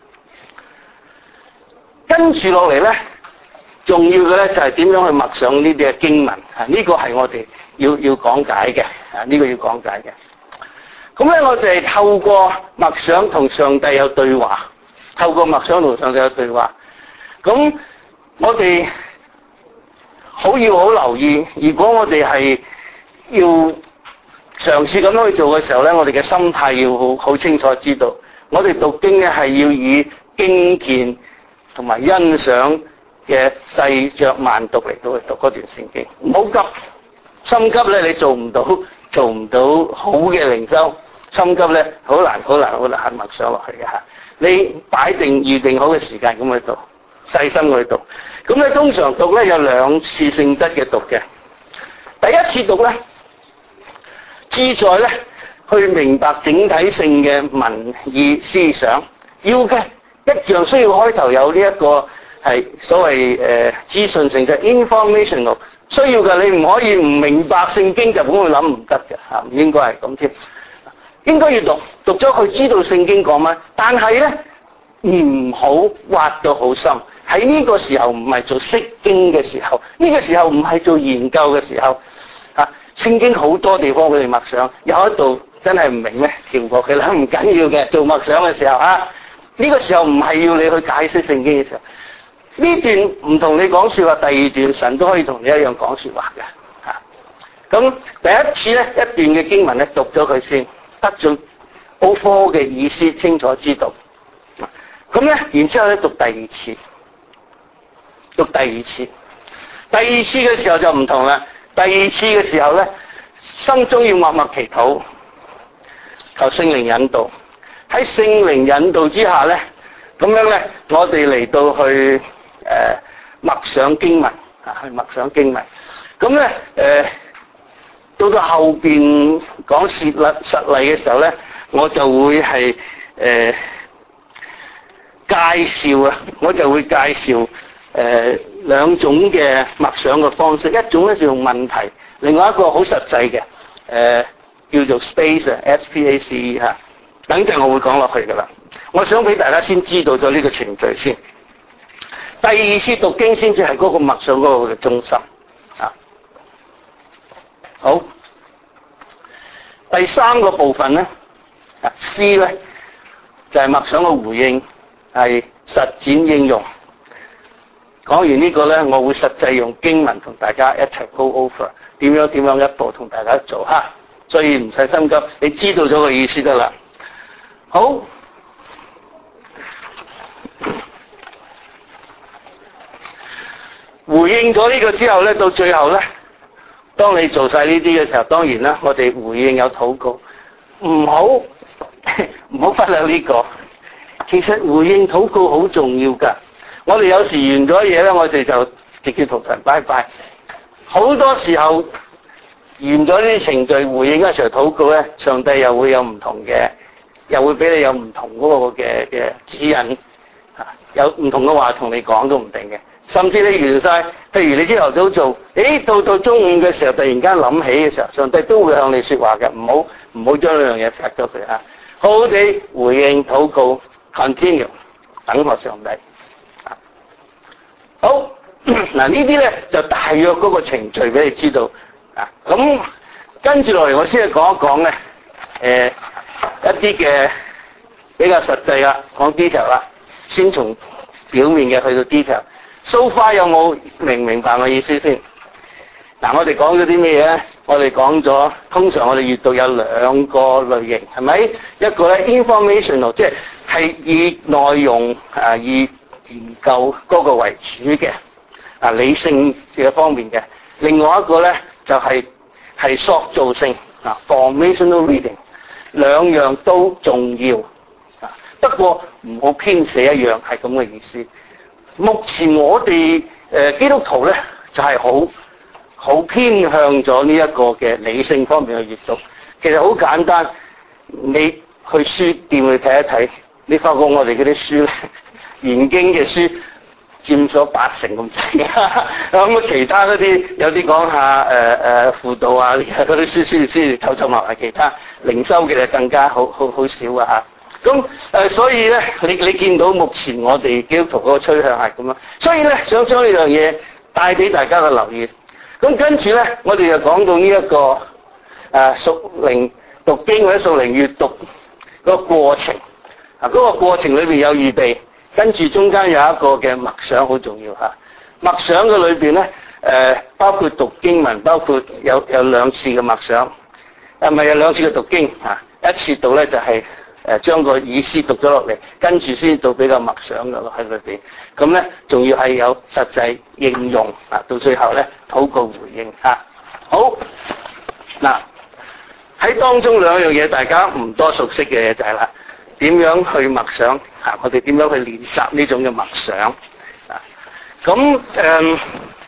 Speaker 1: 跟住落嚟咧。重要嘅咧就係點樣去默想呢啲嘅經文啊？呢個係我哋要要講解嘅啊！呢個要講解嘅。咁咧，我哋透過默想同上帝有對話，透過默想同上帝有對話。咁我哋好要好留意，如果我哋係要嘗試咁樣去做嘅時候咧，我哋嘅心態要好好清楚知道，我哋讀經咧係要以經見同埋欣賞嘅細嚼慢讀嚟到去讀嗰段聖經，唔好急，心急咧你做唔到，做唔到好嘅靈修，心急咧好難好難好難默想落去嘅嚇。你擺定預定好嘅時間咁去讀，細心去讀。咁咧通常讀咧有兩次性質嘅讀嘅，第一次讀咧，志在咧去明白整體性嘅文意思想，要嘅一樣需要開頭有呢、這、一個。係所謂誒資訊性嘅 informational 需要嘅，你唔可以唔明白聖經就咁去諗唔得嘅嚇，唔應該係咁添。應該要讀，讀咗佢知道聖經講乜，但係咧唔好挖到好深。喺呢個時候唔係做釋經嘅時候，呢、這個時候唔係做研究嘅時候。啊，聖經好多地方佢哋默想，有一度真係唔明咧，跳過佢啦，唔緊要嘅。做默想嘅時候啊，呢、這個時候唔係要你去解釋聖經嘅時候。呢段唔同你講說話，第二段神都可以同你一樣講說話嘅嚇。咁第一次咧，一段嘅經文咧讀咗佢先，得咗好科嘅意思清楚知道。咁咧，然之後咧讀第二次，讀第二次，第二次嘅時候就唔同啦。第二次嘅時候咧，心中要默默祈禱，求聖靈引導。喺聖靈引導之下咧，咁樣咧，我哋嚟到去。誒、呃、默想經文啊，去默想經文。咁咧誒，到到後邊講實例實例嘅時候咧，我就會係誒、呃、介紹啊，我就會介紹誒、呃、兩種嘅默想嘅方式，一種咧就用問題，另外一個好實際嘅誒、呃、叫做 space 啊 ，S P A C E 嚇。等陣我會講落去噶啦，我想俾大家先知道咗呢個程序先。第二次讀經先至係嗰個默想嗰個嘅中心啊。好，第三個部分咧啊 C 咧就係、是、默想嘅回應，係實踐應用。講完呢個咧，我會實際用經文同大家一齊 go over 點樣點樣一步同大家做嚇，所以唔使心急，你知道咗個意思得啦。好，回應咗呢個之後咧，到最後咧，當你做晒呢啲嘅時候，當然啦，我哋回應有禱告，唔好唔好忽略呢個。其實回應禱告好重要㗎。我哋有時完咗嘢咧，我哋就直接同神拜拜。好多時候完咗呢啲程序，回應嘅時候禱告咧，上帝又會有唔同嘅，又會俾你有唔同嗰個嘅嘅指引，嚇，有唔同嘅話同你講都唔定嘅。甚至你完晒，譬如你朝頭早做，誒到到中午嘅時候，突然間諗起嘅時候，上帝都會向你說話嘅。唔好唔好將呢樣嘢撇咗佢嚇，好好地回應禱告 ，continue 等候上帝。好，嗱呢啲咧就大約嗰個程序俾你知道啊。咁跟住落嚟，我先係講一講咧，誒、呃、一啲嘅比較實際啦，講 detail 啦。先從表面嘅去到 detail。So far 有冇明唔明白我意思先？嗱，我哋講咗啲咩嘢咧？我哋講咗，通常我哋閱讀有兩個類型，係咪？一個咧 informational， 即係係以內容啊以研究嗰個為主嘅，啊理性嘅方面嘅。另外一個咧就係、是、係塑造性啊 formational reading， 兩樣都重要啊。不過唔好偏寫一樣，係咁嘅意思。目前我哋誒、呃、基督徒咧就係好好偏向咗呢一個嘅理性方面去閱讀。其實好簡單，你去書店去睇一睇，你發覺我哋嗰啲書咧。研經嘅書佔咗八成咁滯，咁其他嗰啲有啲講下誒誒、呃、輔導啊嗰啲書書書湊湊埋埋，其他靈修嘅就更加好好好少啊嚇。咁誒、呃、所以咧，你你見到目前我哋基督徒嗰個趨向係咁樣，所以咧想將呢樣嘢帶俾大家嘅留意。咁跟住咧，我哋就講到呢、這、一個誒、呃、屬靈讀經或者屬靈閱讀嗰個過程啊，嗰、那個過程裏邊有預備。跟住中間有一個嘅默想好重要嚇，默想嘅裏邊咧，誒、呃、包括讀經文，包括有有兩次嘅默想，啊唔係有兩次嘅讀經嚇，一次讀咧就係誒將個意思讀咗落嚟，跟住先到比較默想嘅咯喺裏邊，咁咧仲要係有實際應用啊，到最後咧禱告回應嚇。好，嗱喺當中兩樣嘢大家唔多熟悉嘅嘢就係啦。點樣去默想？嚇，我哋點樣去練習呢種嘅默想？啊，咁誒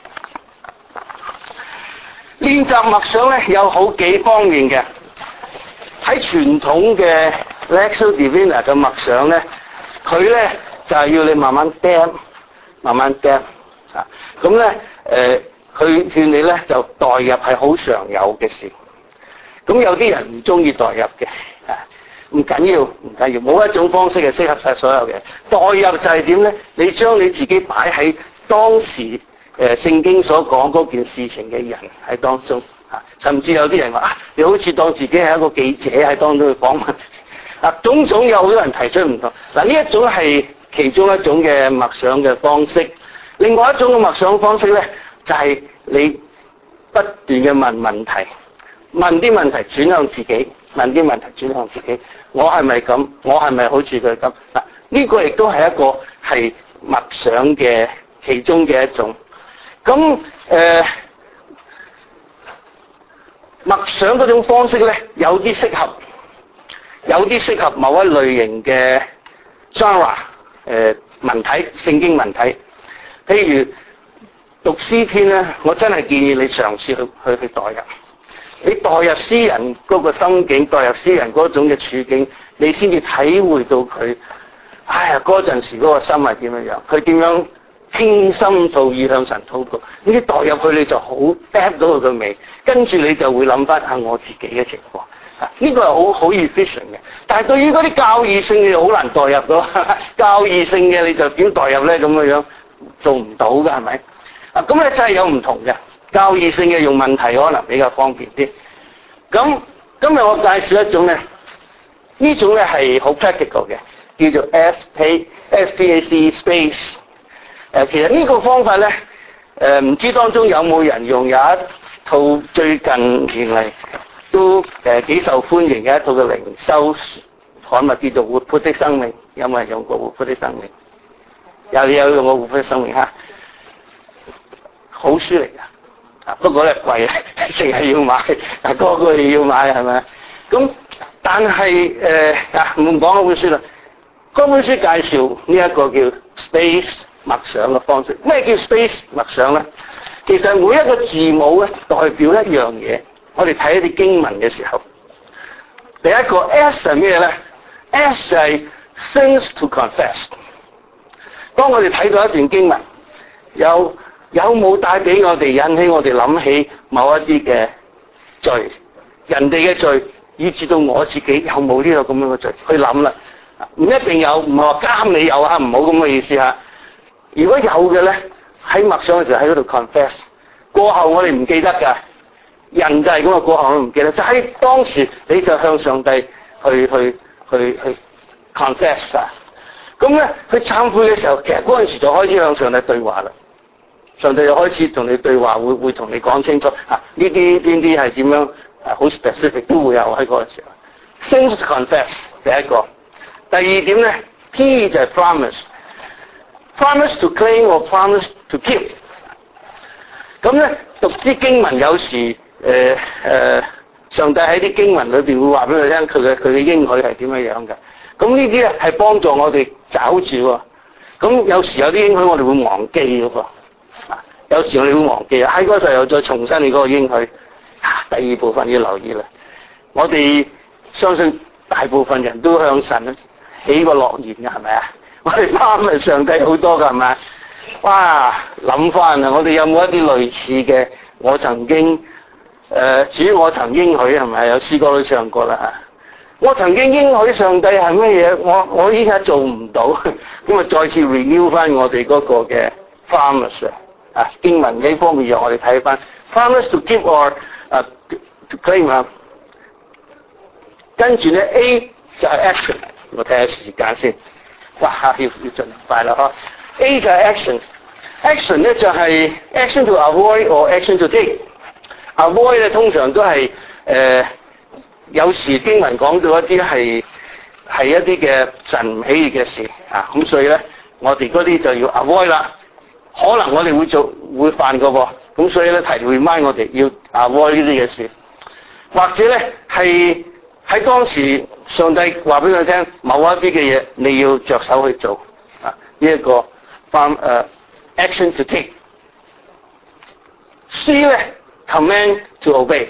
Speaker 1: 練習默想咧有好幾方面嘅。喺傳統嘅 Lectio Divina 嘅默想咧，佢咧就係、是、要你慢慢釘，慢慢釘。啊，咁咧誒，佢、呃、勸你咧就代入係好常有嘅事。咁有啲人唔中意代入嘅，啊。唔緊要，唔緊要，冇一種方式係適合晒所有嘅。代入就係點咧？你將你自己擺喺當時誒、呃、聖經所講嗰件事情嘅人喺當中嚇，甚至有啲人話啊，你好似當自己係一個記者喺當中去訪問啊，種種有好多人提出唔同。嗱，呢一種係其中一種嘅默想嘅方式。另外一種嘅默想方式咧，就係、是、你不斷嘅問問題，問啲問題轉向自己。問啲問題轉向自己，我係咪咁？我係咪好似佢咁？嗱，呢個亦都係一個係默想嘅其中嘅一種。咁誒、呃，默想嗰種方式咧，有啲適合，有啲適合某一類型嘅 genre 誒文體，聖經文體。譬如讀詩篇咧，我真係建議你嘗試去去去代入。你代入詩人嗰個心境，代入詩人嗰種嘅處境，你先至體會到佢，哎呀嗰陣時嗰個心係點樣樣，佢點樣傾心吐意向神禱告，呢啲代入去你就好 tap 到佢嘅味，跟住你就會諗翻下我自己嘅情況，啊呢個係好好 efficient 嘅。但係對於嗰啲教義性嘅好難代入到，教義性嘅你就點代入咧？咁嘅樣做唔到㗎，係咪？啊咁咧真係有唔同嘅。教義性嘅用問題可能比較方便啲。咁今日我介紹一種咧， 呢種咧係好 practical 嘅，叫做 S P S P A C space。誒，其實呢個方法咧，誒唔知當中有冇人用？有一套最近年嚟都誒幾受歡迎嘅一套嘅靈修刊物，叫做《活潑的生命》。有冇人用過《活潑的生命》？有有用過《活潑的生命》嚇？好書嚟㗎，啊不過咧貴，淨係要買，啊個個都要買係咪？咁但係誒啊唔講嗰本書啦，嗰本書介紹呢一個叫 space 默想嘅方式。咩叫 space 默想咧？其實每一個字母咧代表一樣嘢。我哋睇一啲經文嘅時候，第一個 S 係咩咧 ？S 就係 things to confess。當我哋睇到一段經文，有有冇帶俾我哋引起我哋諗起某一啲嘅罪，人哋嘅罪，以至到我自己有冇呢個咁樣嘅罪去諗啦？唔一定有，唔係話監你有啊，唔好咁嘅意思嚇。如果有嘅咧，喺默想嘅時候喺嗰度 confess， 過後我哋唔記得㗎。人就係咁啊，過後都唔記得。就喺當時你就向上帝去去去去 confess 啊。咁咧，佢懺悔嘅時候，其實嗰陣時就開始向上帝對話啦。上帝就開始同你對話，會會同你講清楚啊。呢啲邊啲係點樣啊？好 specific 都會有喺嗰個時候。Things to confess 第一個，第二點咧 ，P 就係 promise。promise to claim or promise to keep。咁咧讀啲經文有時誒誒、呃呃，上帝喺啲經文裏邊會話俾佢聽，佢嘅佢嘅應許係點樣樣嘅。咁呢啲咧係幫助我哋找住喎。咁有時有啲應許我哋會忘記嘅噃。啊，有時我哋會忘記，喺嗰時候又再重新你嗰個應許。啊，第二部分要留意啦。我哋相信大部分人都向神起過諾言嘅，係咪啊？我哋啱係上帝好多㗎，係咪？哇！諗翻啊，我哋有冇一啲類似嘅？我曾經誒、呃，至於我曾應許係咪？有詩歌都唱過啦嚇。我曾經應許上帝係乜嘢？我我依家做唔到，咁啊再次 renew 翻我哋嗰個嘅 promise 啊，經文呢方面讓我哋睇翻 promise to keep or 啊 to claim 啊。跟住咧 A 就係 action， 我睇下時間先。哇！要要盡快啦呵。A 就係 action，action 咧就係 action to avoid or action to take。avoid 咧通常都係誒、呃、有時經文講到一啲係係一啲嘅神唔喜悅嘅事啊，咁所以咧我哋嗰啲就要 avoid 啦。可能我哋會做會犯個噃，咁所以咧提 remind 我哋要 avoid 呢啲嘅事，或者咧係喺當時上帝話俾佢聽某一啲嘅嘢你要着手去做啊，呢、這、一個。From 誒、uh, action to take。C 咧 command to obey。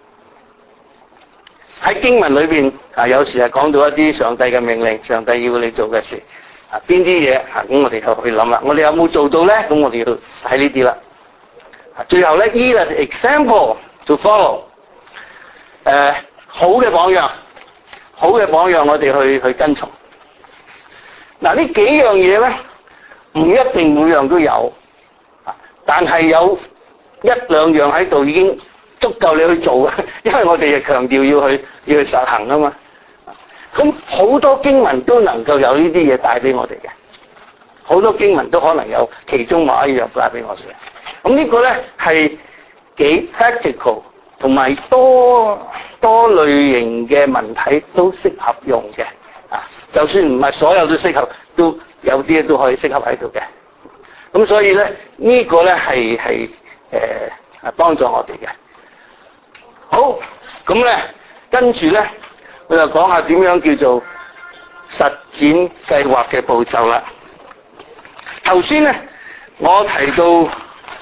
Speaker 1: 喺經文裏邊啊，有時係講到一啲上帝嘅命令，上帝要你做嘅事啊，邊啲嘢啊？咁我哋就去諗啦。我哋有冇做到咧？咁我哋要睇呢啲啦。最後咧 E 咧 example to follow。誒、呃，好嘅榜樣，好嘅榜樣，我哋去去跟從。嗱，呢幾樣嘢咧。唔一定每樣都有，但係有一兩樣喺度已經足夠你去做，因為我哋亦強調要去要去實行啊嘛。咁好多經文都能夠有呢啲嘢帶俾我哋嘅，好多經文都可能有其中某一樣帶俾我哋。咁呢個咧係幾 practical， 同埋多多類型嘅文體都適合用嘅。啊，就算唔係所有都適合，都有啲都可以適合喺度嘅，咁所以咧呢、這個咧係係誒幫助我哋嘅。好，咁咧跟住咧我就講下點樣叫做實踐計劃嘅步驟啦。頭先咧我提到誒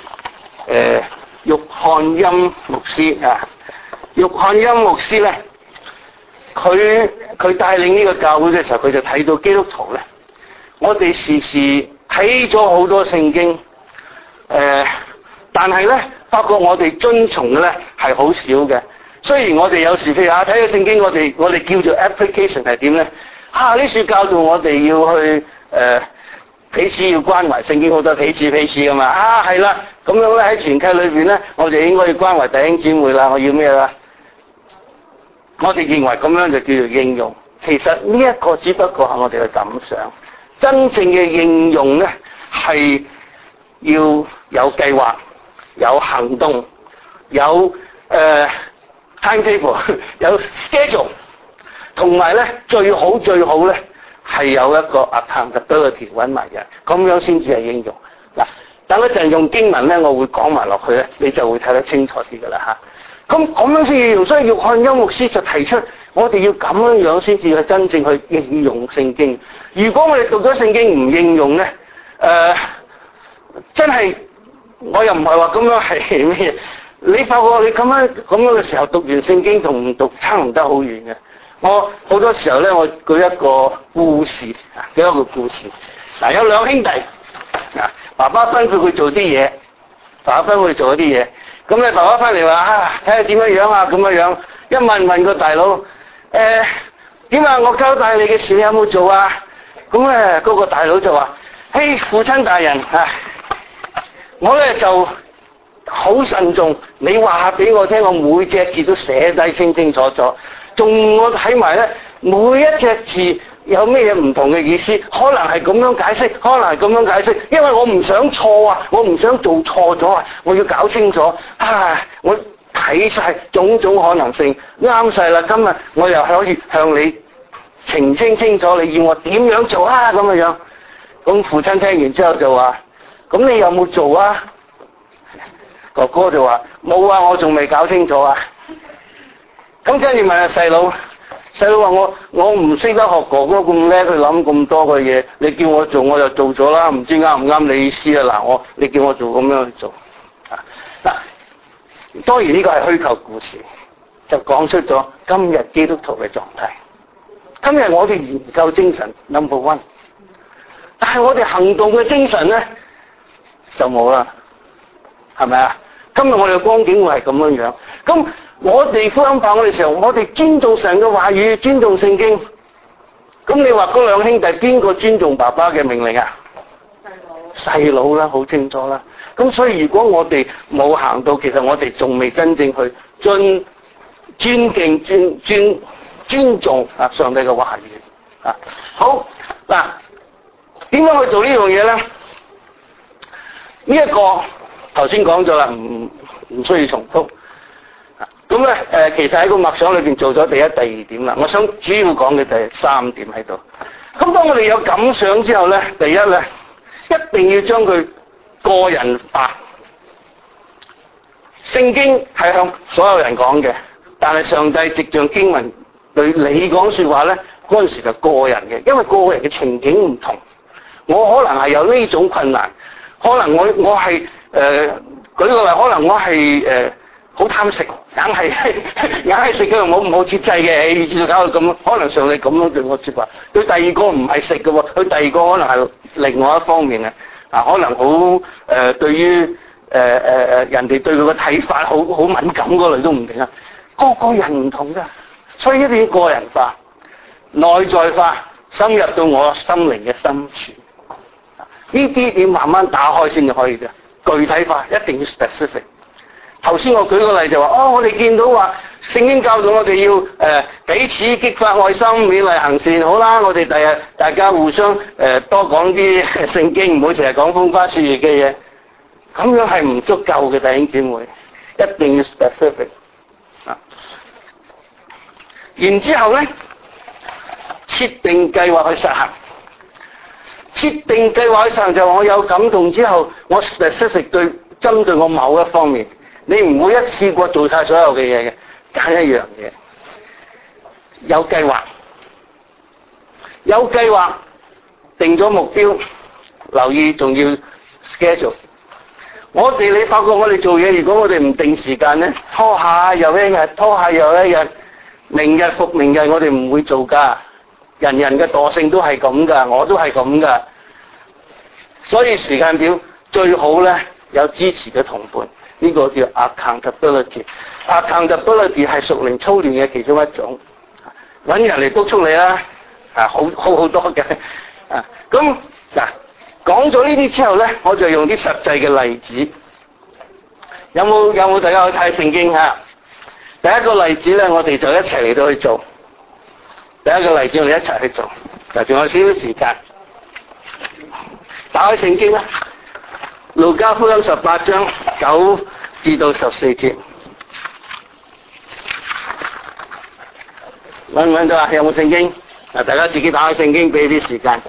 Speaker 1: 約翰欽牧師啊，約翰欽牧師咧佢佢帶領呢個教會嘅時候，佢就睇到基督徒咧。我哋時時睇咗好多聖經，誒、呃，但係咧，發覺我哋遵從嘅咧係好少嘅。雖然我哋有時譬如啊，睇咗聖經，我哋我哋叫做 application 係點咧？啊，呢處教導我哋要去誒、呃、彼此要關懷，聖經好多彼此彼此噶嘛。啊，係啦，咁樣咧喺團契裏邊咧，我哋應該要關懷弟兄姊妹啦。我要咩啦？我哋認為咁樣就叫做應用。 其實呢一個只不過係我哋嘅感想，真正嘅應用咧係要有計劃、有行動、有誒、呃、timetable、有 schedule， 同埋咧最好最好咧係有一個 accountability 揾埋嘅，咁樣先至係應用。嗱，等一陣用經文咧，我會講埋落去咧，你就會睇得清楚啲噶啦嚇。咁咁樣先要用，所以約翰邱牧師就提出，我哋要咁樣樣先至去真正去應用聖經。如果我哋讀咗聖經唔應用咧，誒、呃，真係我又唔係話咁樣係咩？你發覺你咁樣咁樣嘅時候讀完聖經同唔讀差唔多好遠嘅。我好多時候咧，我舉一個故事啊，舉一個故事。嗱，有兩兄弟，啊，爸爸吩咐佢做啲嘢，爸爸吩咐佢做一啲嘢。咁你爸爸翻嚟話啊，睇下點樣樣啊，咁樣樣，一問問個大佬，誒點啊？我交代你嘅事，你有冇做啊？咁咧，嗰個大佬就話：嘿，父親大人啊，我咧就好慎重，你話俾我聽，我每隻字都寫低清清楚楚，仲我睇埋咧每一隻字有咩嘢唔同嘅意思，可能係咁樣解釋，可能係咁樣解釋，因為我唔想錯啊，我唔想做錯咗啊，我要搞清楚。啊，我睇晒種種可能性，啱晒啦。今日我又可以向你澄清清楚，你要我點樣做啊？咁嘅樣。咁父親聽完之後就話：咁你有冇做啊？哥哥就話：冇啊，我仲未搞清楚啊。咁跟住問下細佬。細佬話：我我唔識得學哥哥咁叻，佢諗咁多嘅嘢，你叫我做我就做咗啦，唔知啱唔啱你意思啊？嗱，我你叫我做咁樣去做啊。嗱，當然呢個係虛構故事，就講出咗今日基督徒嘅狀態。今日我哋研究精神 number one， 但係我哋行動嘅精神咧就冇啦，係咪啊？今日我哋嘅光景會係咁樣樣，咁。我哋福音派我哋時候，我哋尊重神嘅話語，尊重聖經。咁你話嗰兩兄弟邊個尊重爸爸嘅命令啊？細佬，細佬啦，好清楚啦。咁所以如果我哋冇行到，其實我哋仲未真正去尊尊敬、尊尊尊重啊上帝嘅話語啊。好嗱，點樣去做呢樣嘢咧？呢一個頭先講咗啦，唔唔需要重複。咁咧，誒，其實喺個默想裏邊做咗第一、第二點啦。我想主要講嘅就係三點喺度。咁當我哋有感想之後咧，第一咧，一定要將佢個人化。聖經係向所有人講嘅，但係上帝藉著經文對你講說話咧，嗰陣時就個人嘅，因為個人嘅情景唔同。我可能係有呢種困難，可能我我係誒、呃，舉個例，可能我係誒。好貪食，硬係硬係食嘅，冇冇節制嘅，以至到搞到咁。可能上帝咁樣對我說話，對第二個唔係食嘅喎，佢第二個可能係另外一方面嘅。啊，可能好誒、呃，對於誒誒誒人哋對佢嘅睇法好好敏感嗰類都唔定啊。個個人唔同㗎，所以一定要個人化、內在化，深入到我心靈嘅深處。呢啲要慢慢打開先至可以嘅，具體化一定要 specific。頭先我舉個例就話，哦，我哋見到話聖經教導我哋要誒、呃、彼此激發愛心，勉勵行善，好啦，我哋第日大家互相誒、呃、多講啲聖經，唔好成日講風花雪月嘅嘢，咁樣係唔足夠嘅，弟兄姊妹，一定要 specific 啊。然之後咧，設定計劃去實行，設定計劃去實行就我有感動之後，我 specific 對針對我某一方面。你唔會一次過做晒所有嘅嘢嘅，揀一樣嘢，有計劃，有計劃，定咗目標，留意仲要 schedule。我哋你發覺我哋做嘢，如果我哋唔定時間咧，拖下又一日，拖下又一日，明日復明日，我哋唔會做噶。人人嘅惰性都係咁噶，我都係咁噶。所以時間表最好咧有支持嘅同伴。呢個叫 accountability，accountability 係屬靈操練嘅其中一種，揾人嚟督促你啦，啊好好好多嘅，啊咁嗱講咗呢啲之後咧，我就用啲實際嘅例子，有冇有冇大家去睇聖經嚇？第一個例子咧，我哋就一齊嚟到去做。 第一個例子我哋一齊去做，就仲有少少時間。打開聖經啦，路加福音十八章九至到十四節，揾唔揾到啊？有冇聖經？嗱，大家自己打開聖經，俾啲時間。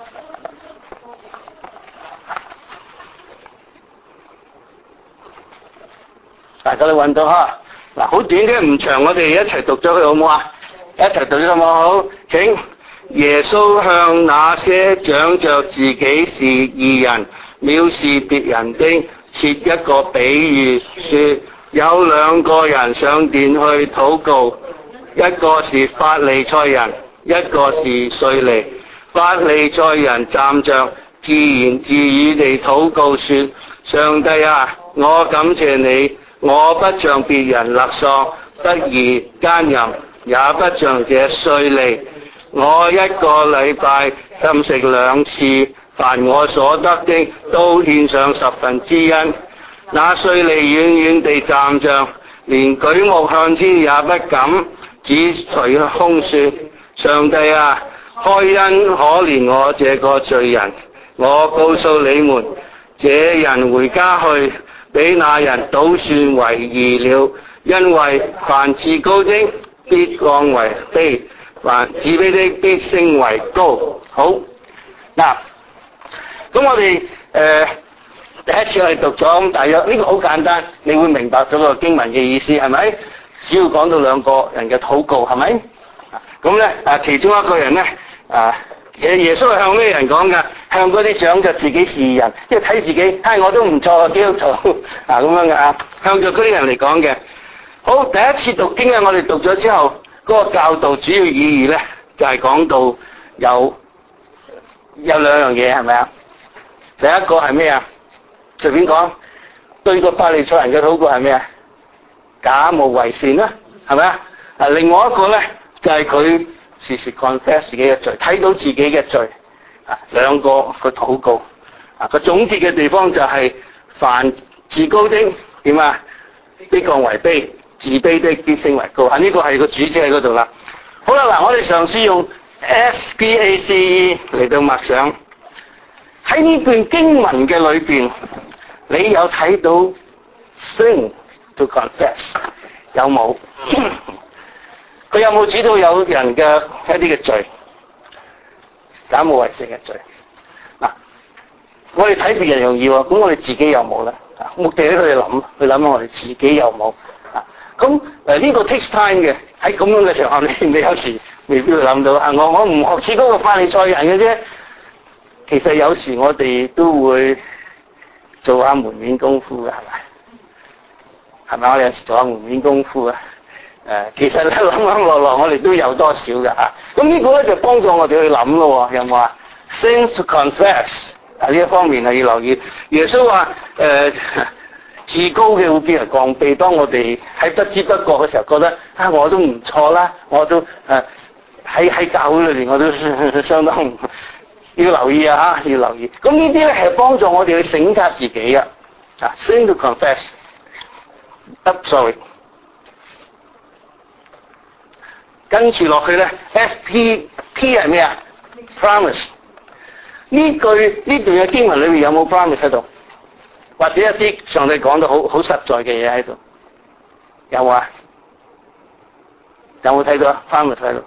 Speaker 1: 大家都揾到哈？嗱，好短嘅，唔長，我哋一齊讀咗佢好唔好啊？一齊讀咗好唔好？請。耶穌向那些仗着自己是義人，藐視別人的，設一個比喻，說有兩個人上殿去禱告，一個是法利賽人，一個是稅吏。法利賽人站着，自言自語地禱告說：上帝啊，我感謝你，我不像別人勒索、不義、奸淫，也不像這稅吏。我一個禮拜禁食兩次，凡我所得的都獻上十分之一。那稅吏遠遠地站着，連舉目向天也不敢，只隨空說：上帝啊，開恩可憐我這個罪人。我告訴你們，這人回家去，比那人倒算為義了，因為凡自高的必降為卑，凡自卑的必升為高。好，嗱，咁我哋誒、呃、第一次我哋讀咗咁大約，呢個好簡單，你會明白咗個經文嘅意思係咪？只要講到兩個人嘅禱告係咪？咁咧啊，其中一個人咧啊，耶耶穌係向咩人講㗎？向嗰啲仗着自己是義人，即係睇自己，唉、哎，我都唔錯基督徒啊咁樣嘅啊，向着嗰啲人嚟講嘅。好，第一次讀經咧，我哋讀咗之後。嗰個教導主要意義咧，就係、是、講到有有兩樣嘢係咪啊？第一個係咩啊？隨便講，對個法利賽人嘅禱告係咩啊？假冒為善啦，係咪啊？啊，另外一個咧就係、是、佢時時 confess 自己嘅罪，睇到自己嘅罪啊，兩個個禱告啊，個總結嘅地方就係、是、凡自高的點啊，必降為卑。自卑的必升為高，啊呢、這個係個主旨喺嗰度啦。好啦，嗱我哋嘗試用 S P A C E 嚟到默想喺呢段經文嘅裏邊，你有睇到 sin to confess 有冇？佢有冇指到有人嘅一啲嘅罪，假冒為善嘅罪？嗱，我哋睇別人容易喎，咁我哋自己有冇咧？目的咧，佢哋諗，去諗下我哋自己有冇？咁誒呢個 takes time 嘅，喺咁樣嘅場合，你你有時未必會諗到啊！我我唔學似嗰個法利賽人嘅啫。其實有時我哋都會做下門面功夫嘅，係咪？係咪？我哋有時做下門面功夫啊！誒，其實咧諗諗落落，我哋都有多少嘅嚇。咁呢個咧就幫助我哋去諗咯，有冇啊 ？Sin to confess 啊呢一方面係要留意。耶穌話誒。呃自高嘅會變為降卑，當我哋喺不知不覺嘅時候覺得啊我都唔錯啦，我都誒喺喺教會裏邊我都相當要留意啊嚇，要留意。咁呢啲咧係幫助我哋去省察自己嘅啊 sin to confess。啊 sorry， 跟住落去咧 S P P 係咩啊 ？Promise。呢句呢段嘅經文裏面有冇 promise 喺度？或者一啲上帝講到好好實在嘅嘢喺度，有冇啊？有冇睇到啊？翻去睇到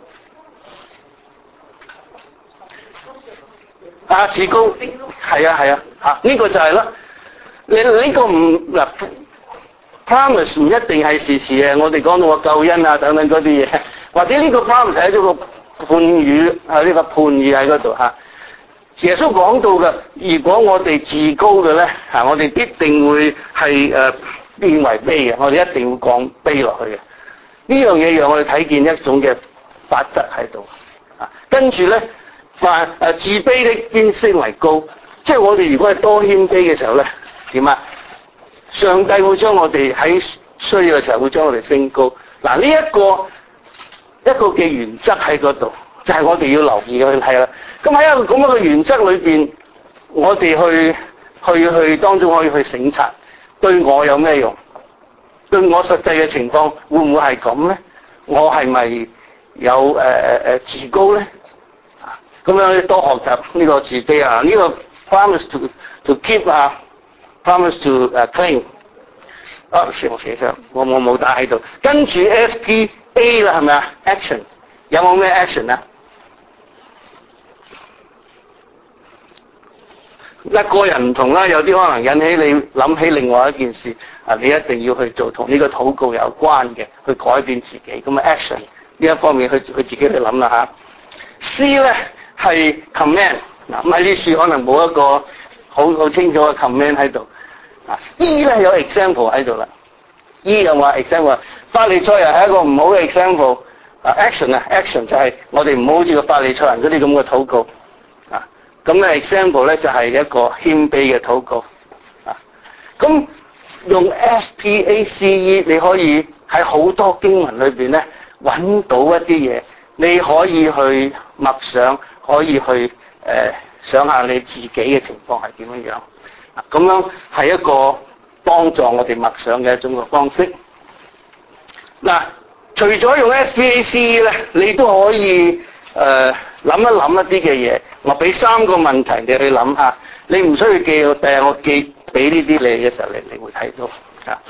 Speaker 1: 啊！自高係啊係啊嚇，呢、這個就係咯。你呢、這個唔嗱 promise 唔一定係時時嘅。我哋講到個救恩啊等等嗰啲嘢，或者呢個 promise 喺咗個判語啊，呢、這個判語喺嗰度嚇。耶穌講到嘅，如果我哋自高嘅咧，嚇我哋必定會係誒、呃、變為卑嘅，我哋一定會降卑落去嘅。呢樣嘢讓我哋睇見一種嘅法則喺度。啊，跟住咧，凡誒自卑的必升為高，即係我哋如果係多謙卑嘅時候咧，點啊？上帝會將我哋喺需要嘅時候會將我哋升高。嗱，呢一個一個嘅原則喺嗰度。就係我哋要留意去睇啦。咁喺一個咁樣嘅原則裏邊，我哋去去去當中可以去省察，對我有咩用？對我實際嘅情況會唔會係咁咧？我係咪有誒誒誒自高咧，啊咁樣多學習呢個自卑啊，呢、這個 promise to to keep 啊 ，promise to 誒 clean。啊，是我寫咗，我我冇打喺度。跟住 S P A 啦，係咪啊 ？Action 有冇咩 action 啊？一個人唔同啦，有啲可能引起你諗起另外一件事，啊，你一定要去做同呢個禱告有關嘅，去改變自己。咁啊 action 呢一方面，佢佢自己去諗啦嚇。C 咧係 command， 嗱咁喺呢處可能冇一個好好清楚嘅 command 喺度。啊 E 咧有 example 喺度啦 ，E 有冇 example？ 法利賽人係一個唔好嘅 example。啊 action 啊 action 就係我哋唔好好似個法利賽人嗰啲咁嘅禱告。啊咁咧 example 咧就係一個謙卑嘅禱告。啊咁用 S P A C E 你可以喺好多經文裏邊咧揾到一啲嘢，你可以去默想，可以去誒、呃、想下你自己嘅情況係點樣樣。咁樣係一個幫助我哋默想嘅一種嘅方式。嗱，除咗用 S P A C E 咧，你都可以誒諗、呃、一諗一啲嘅嘢。我俾三個問題你去諗下，你唔需要記，我第日我記俾呢啲你嘅時候，你你會睇到啊。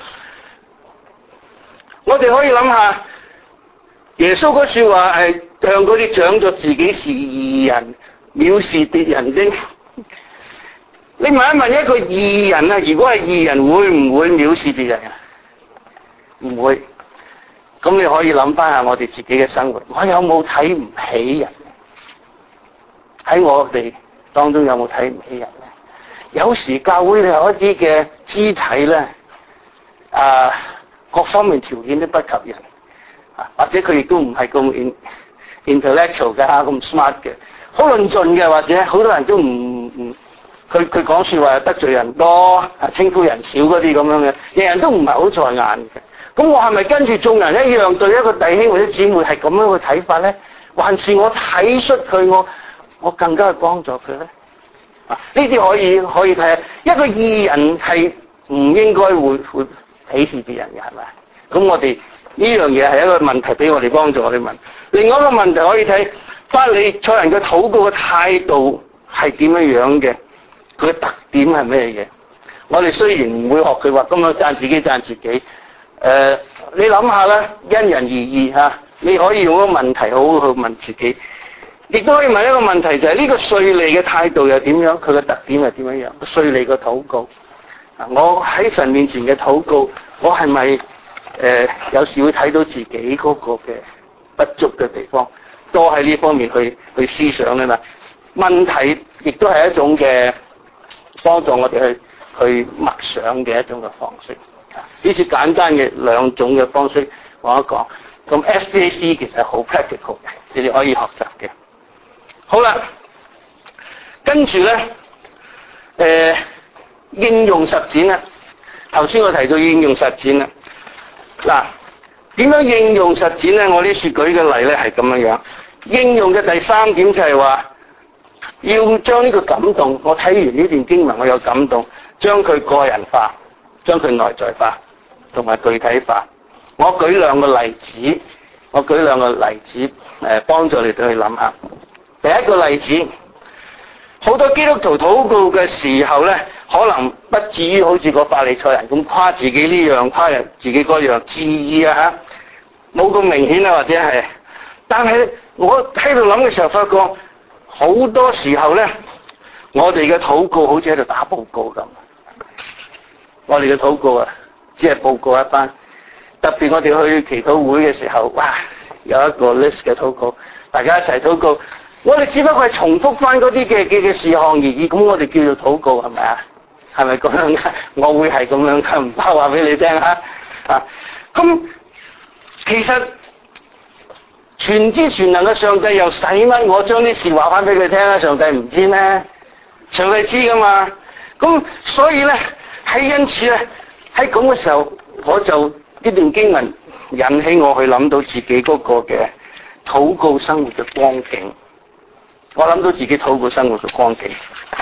Speaker 1: 我哋可以諗下，耶穌嗰句話係向嗰啲長咗自己是義人，藐視別人的。你問一問一個義人啊，如果係義人，會唔會藐視別人啊？唔會。咁你可以諗翻下我哋自己嘅生活，我有冇睇唔起人？喺我哋當中有冇睇唔起人咧？有時教會有一啲嘅肢體咧，啊，各方面條件都不及人，啊，或者佢亦都唔係咁 intellectual 嘅，咁 smart 嘅，好論盡嘅，或者好多人都唔唔。佢佢講説話得罪人多，啊稱呼人少嗰啲咁樣嘅，人人都唔係好在眼嘅。咁我係咪跟住眾人一樣對一個弟兄或者姊妹係咁樣嘅睇法咧？還是我睇出佢，我我更加去幫助佢咧？啊，呢啲可以可以睇下。一個義人係唔應該會會鄙視別人嘅，係咪？咁我哋呢樣嘢係一個問題，俾我哋幫助我哋問。另外一個問題可以睇法利賽人嘅禱告嘅態度係點樣樣嘅？佢嘅特點係咩嘢？我哋雖然唔會學佢話咁樣讚自己讚自己，誒、呃，你諗下啦，因人而異嚇。你可以用一個問題好好去問自己，亦都可以問一個問題，就係、是、呢個稅吏嘅態度又點樣？佢嘅特點係點樣樣？稅吏嘅禱告，啊，我喺神面前嘅禱告，我係咪誒有時會睇到自己嗰個嘅不足嘅地方，多喺呢方面去去思想咧嘛？問題亦都係一種嘅。幫助我哋去去默想嘅一種嘅方式，呢次簡單嘅兩種嘅方式講一講。咁 S P A C 其實係好 practical 嘅，你哋可以學習嘅。好啦，跟住咧，誒、呃、應用實踐啦。頭先我提到應用實踐啦。嗱，點樣應用實踐咧？我呢次舉嘅例咧係咁樣樣。應用嘅第三點就係話，要將呢個感動，我睇完呢段經文，我有感動，將佢個人化，將佢內在化，同埋具體化。我舉兩個例子，我舉兩個例子，誒，幫助你哋去諗下。第一個例子，好多基督徒禱告嘅時候咧，可能不至於好似個法利賽人咁誇自己呢樣，誇人自己嗰樣，自意啊嚇，冇咁明顯啊，或者係。但係我喺度諗嘅時候，發覺好多時候咧，我哋嘅禱告好似喺度打報告咁。我哋嘅禱告啊，只係報告一番。特別我哋去祈禱會嘅時候，哇，有一個 list 嘅禱告，大家一齊禱告。我哋只不過係重複翻嗰啲嘅嘅嘅事項而已，咁我哋叫做禱告係咪啊？係咪咁樣㗎？我會係咁樣㗎，唔怕話俾你聽啊！啊，咁其實全知全能嘅上帝又使乜我將啲事話翻俾佢聽啊？上帝唔知咩？上帝知噶嘛？咁所以咧，喺因此咧，喺咁嘅時候，我就呢段經文引起我去諗到自己嗰個嘅禱告生活嘅光景。我諗到自己禱告生活嘅光景。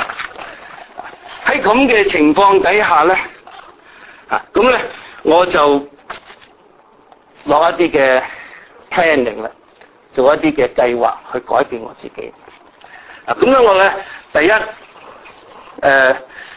Speaker 1: 喺咁嘅情況底下咧，啊，咁咧我就落一啲嘅 planning 啦。 做一啲嘅計劃去改變我自己。啊，咁樣我咧，第一，誒、呃，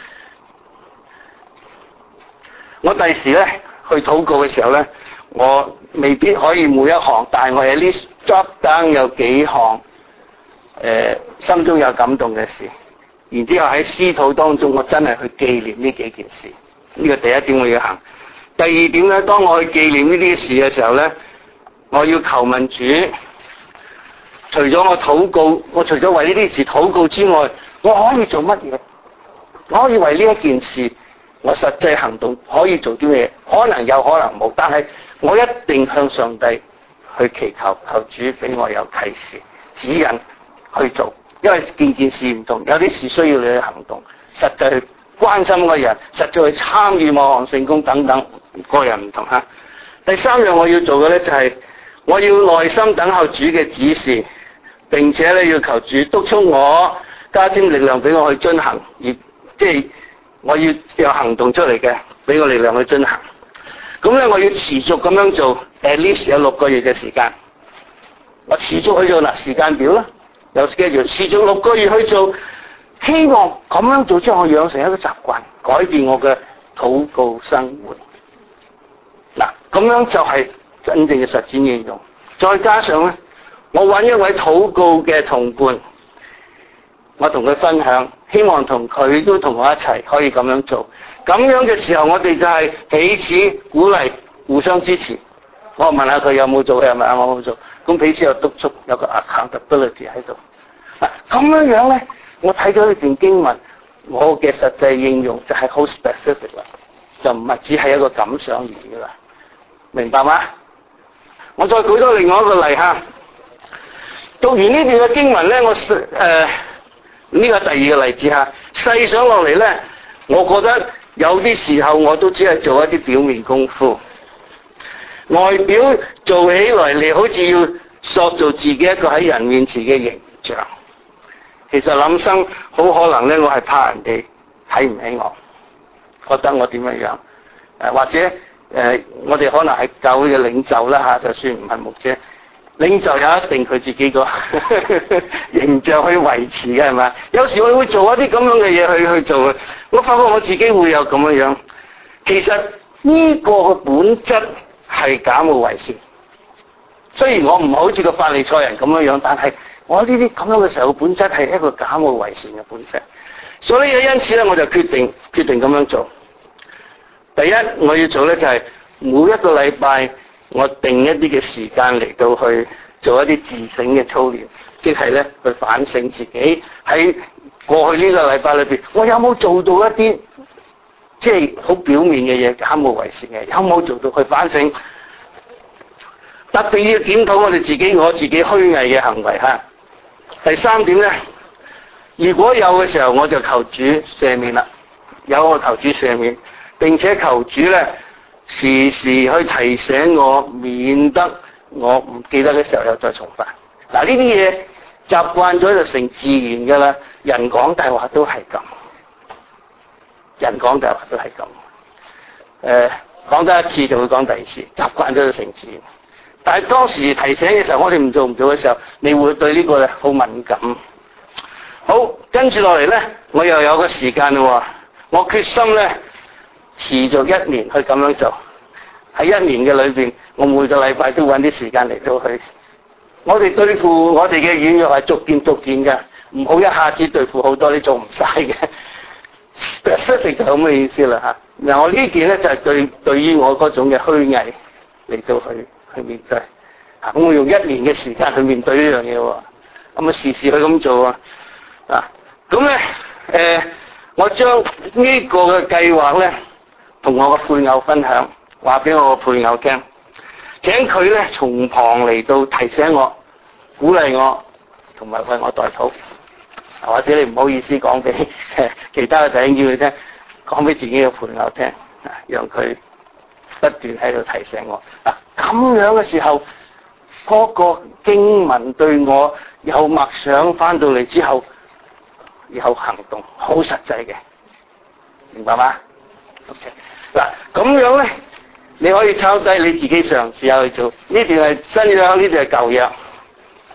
Speaker 1: 我第時咧去禱告嘅時候咧，我未必可以每一行，但係我喺 list drop down 有幾項，誒、呃，心中有感動嘅事，然之後喺私禱當中，我真係去紀念呢幾件事。呢個第一點我要行。第二點咧，當我去紀念呢啲事嘅時候咧，我要求問主。除咗我禱告，我除咗為呢啲事禱告之外，我可以做乜嘢？我可以為呢一件事，我實際行動可以做啲咩？可能有，可能冇，但係我一定向上帝去祈求，求主俾我有啟示、指引去做。因為件件事唔同，有啲事需要你去行動，實際去關心個人，實際去參與某項聖工等等，個人唔同吓。第三樣我要做嘅咧就係、是、我要耐心等候主嘅指示。並且咧要求主督促我，加添力量俾我去遵行，而即係我要有行動出嚟嘅，俾我力量去遵行。咁咧我要持續咁樣做 ，at least 有六個月嘅時間。我持續去做嗱時間表啦，有 schedule，持續六個月去做，希望咁樣做之後我養成一個習慣，改變我嘅禱告生活。嗱，咁樣就係真正嘅實踐應用。再加上咧。我揾一位禱告嘅同伴，我同佢分享，希望同佢都同我一齊可以咁樣做。咁樣嘅時候，我哋就係彼此鼓勵，互相支持。我問下佢有冇做，佢係咪啊？我冇做，咁彼此有督促，有個 accountability 喺度。嗱，咁樣樣咧，我睇到呢段經文，我嘅實際應用就係好 specific 啦，就唔係只係一個感想而已啦。明白嗎？我再舉多另外一個例嚇。讀完呢段嘅經文咧，我誒呢、呃這個第二個例子嚇，細想落嚟咧，我覺得有啲時候我都只係做一啲表面功夫，外表做起來你好似要塑造自己一個喺人面前嘅形象。其實諗生好可能咧，我係怕人哋睇唔起我，覺得我點樣樣誒、呃，或者誒、呃、我哋可能係教會嘅領袖啦嚇，就算唔係牧者。領袖有一定佢自己個形象去維持嘅係咪？有時我會做一啲咁樣嘅嘢去去做嘅，我發覺我自己會有咁樣樣。其實呢個嘅本質係假冒為善。雖然我唔好似個法利賽人咁樣樣，但係我呢啲咁樣嘅時候，本質係一個假冒為善嘅本質。所以因此咧，我就決定決定咁樣做。第一，我要做咧就係每一個禮拜。我定一啲嘅時間嚟到去做一啲自省嘅操練，即係咧去反省自己喺過去呢個禮拜裏邊，我有冇做到一啲即係好表面嘅嘢，假冒為善嘅，有冇做到去反省？特別要檢討我哋自己，我自己虛偽嘅行為嚇。第三點咧，如果有嘅時候，我就求主赦免啦，有我求主赦免，並且求主咧。時時去提醒我，免得我唔記得嘅時候又再重犯。嗱，呢啲嘢習慣咗就成自然噶啦。人講大話都係咁，人講大話都係咁。誒、呃，講得一次就會講第二次，習慣咗就成自然。但係當時提醒嘅時候，我哋唔做唔做嘅時候，你會對呢個咧好敏感。好，跟住落嚟咧，我又有個時間咯。我決心咧。持續一年去咁樣做，喺一年嘅裏邊，我每個禮拜都揾啲時間嚟到去。我哋對付我哋嘅軟弱係逐漸逐漸嘅，唔好一下子對付好多，你做唔晒嘅。specific 就咁嘅意思啦嚇。嗱，我呢件咧就係對對於我嗰種嘅虛偽嚟到去去面對。嚇，咁我用一年嘅時間去面對呢樣嘢喎，咁啊時時去咁做啊。啊，咁咧誒，我將呢個嘅計劃咧。同我個配偶分享，話俾我個配偶聽，請佢咧從旁嚟到提醒我、鼓勵我，同埋為我代禱。或者你唔好意思講俾其他嘅弟兄叫佢聽，講俾自己嘅配偶聽，讓佢不斷喺度提醒我。嗱，咁樣嘅時候，嗰個經文對我有默想翻到嚟之後，有行動，好實際嘅，明白嗎？OK。嗱，咁樣咧，你可以抄低你自己嘗試下去做。呢段係新約，呢段係舊約。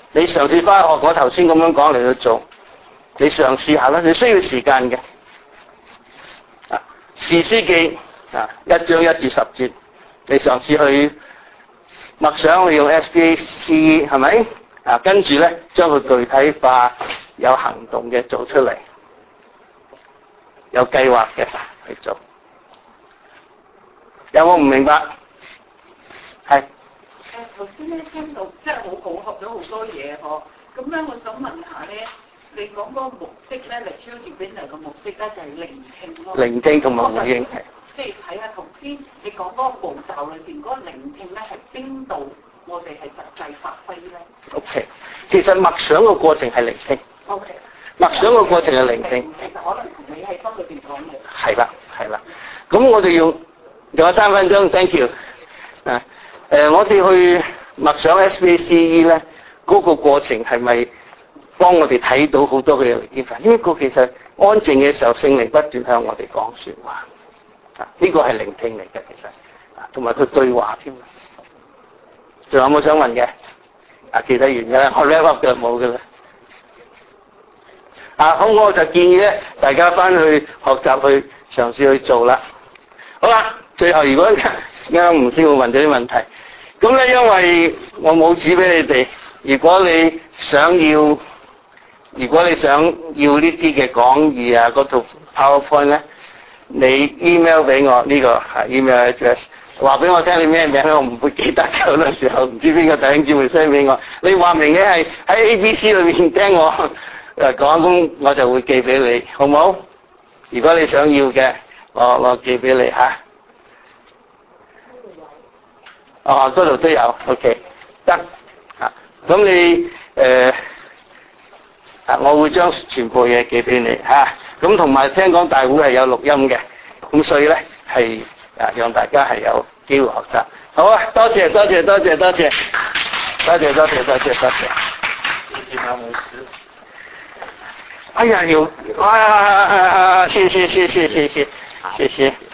Speaker 1: 你嘗試翻學我頭先咁樣講嚟去做，你嘗試下啦，你需要時間嘅。啊，士師記啊，一章一至十節，你嘗試去默想，你用 S P A C E 係咪？啊，跟住咧將佢具體化，有行動嘅做出嚟，有計劃嘅去做。有冇唔明白？係。誒頭先咧聽到即係好好學咗好多嘢嗬，咁咧我想問下咧，你講嗰個目的咧，嚟挑戰邊度嘅目的咧就係聆聽咯。聆聽同埋回應係。即係睇下頭先你講嗰個步驟裏邊嗰個聆聽咧係邊度，我哋係實際發揮咧 ？OK， 其實默想嘅過程係聆聽。OK， 默想嘅過程係聆聽。其實可能同你喺心裏邊講嘅。係啦，係啦。咁我哋用仲有三分鐘 ，thank you。啊，誒，我哋去默想 S P A C E 咧，嗰個過程係咪幫我哋睇到好多嘅嘢？呢個其實安靜嘅時候，聖靈不斷向我哋講説話。啊，呢個係聆聽嚟嘅，其實啊，同埋佢對話添。仲有冇想問嘅？啊，其他完嘅啦，我 wrap up 嘅冇嘅啦。啊，好，我就建議咧，大家翻去學習去嘗試去做啦。好啦，最後如果啱啱唔知我問咗啲問題，咁咧因為我冇紙俾你哋，如果你想要，如果你想要呢啲嘅講義啊，嗰套 PowerPoint 咧，你 email 俾我呢、這個係 email address。話俾我聽你咩名，我唔會記得嘅。好多時候唔知邊個弟兄姊妹 send 俾我，你話明嘅係喺 A B C 裏面聽我誒講，咁我就會寄俾你，好唔好？如果你想要嘅，我我寄俾你嚇。哦，嗰度都有 ，OK， 得嚇。咁你誒啊，我會將全部嘢寄俾你嚇。咁同埋聽講大會係有錄音嘅，咁所以咧係。啊！讓大家係有機會學習。好啊，多謝多謝多謝多謝，多謝多謝多謝多謝。謝謝牧師。哎呀，有啊！謝謝謝謝謝謝謝謝。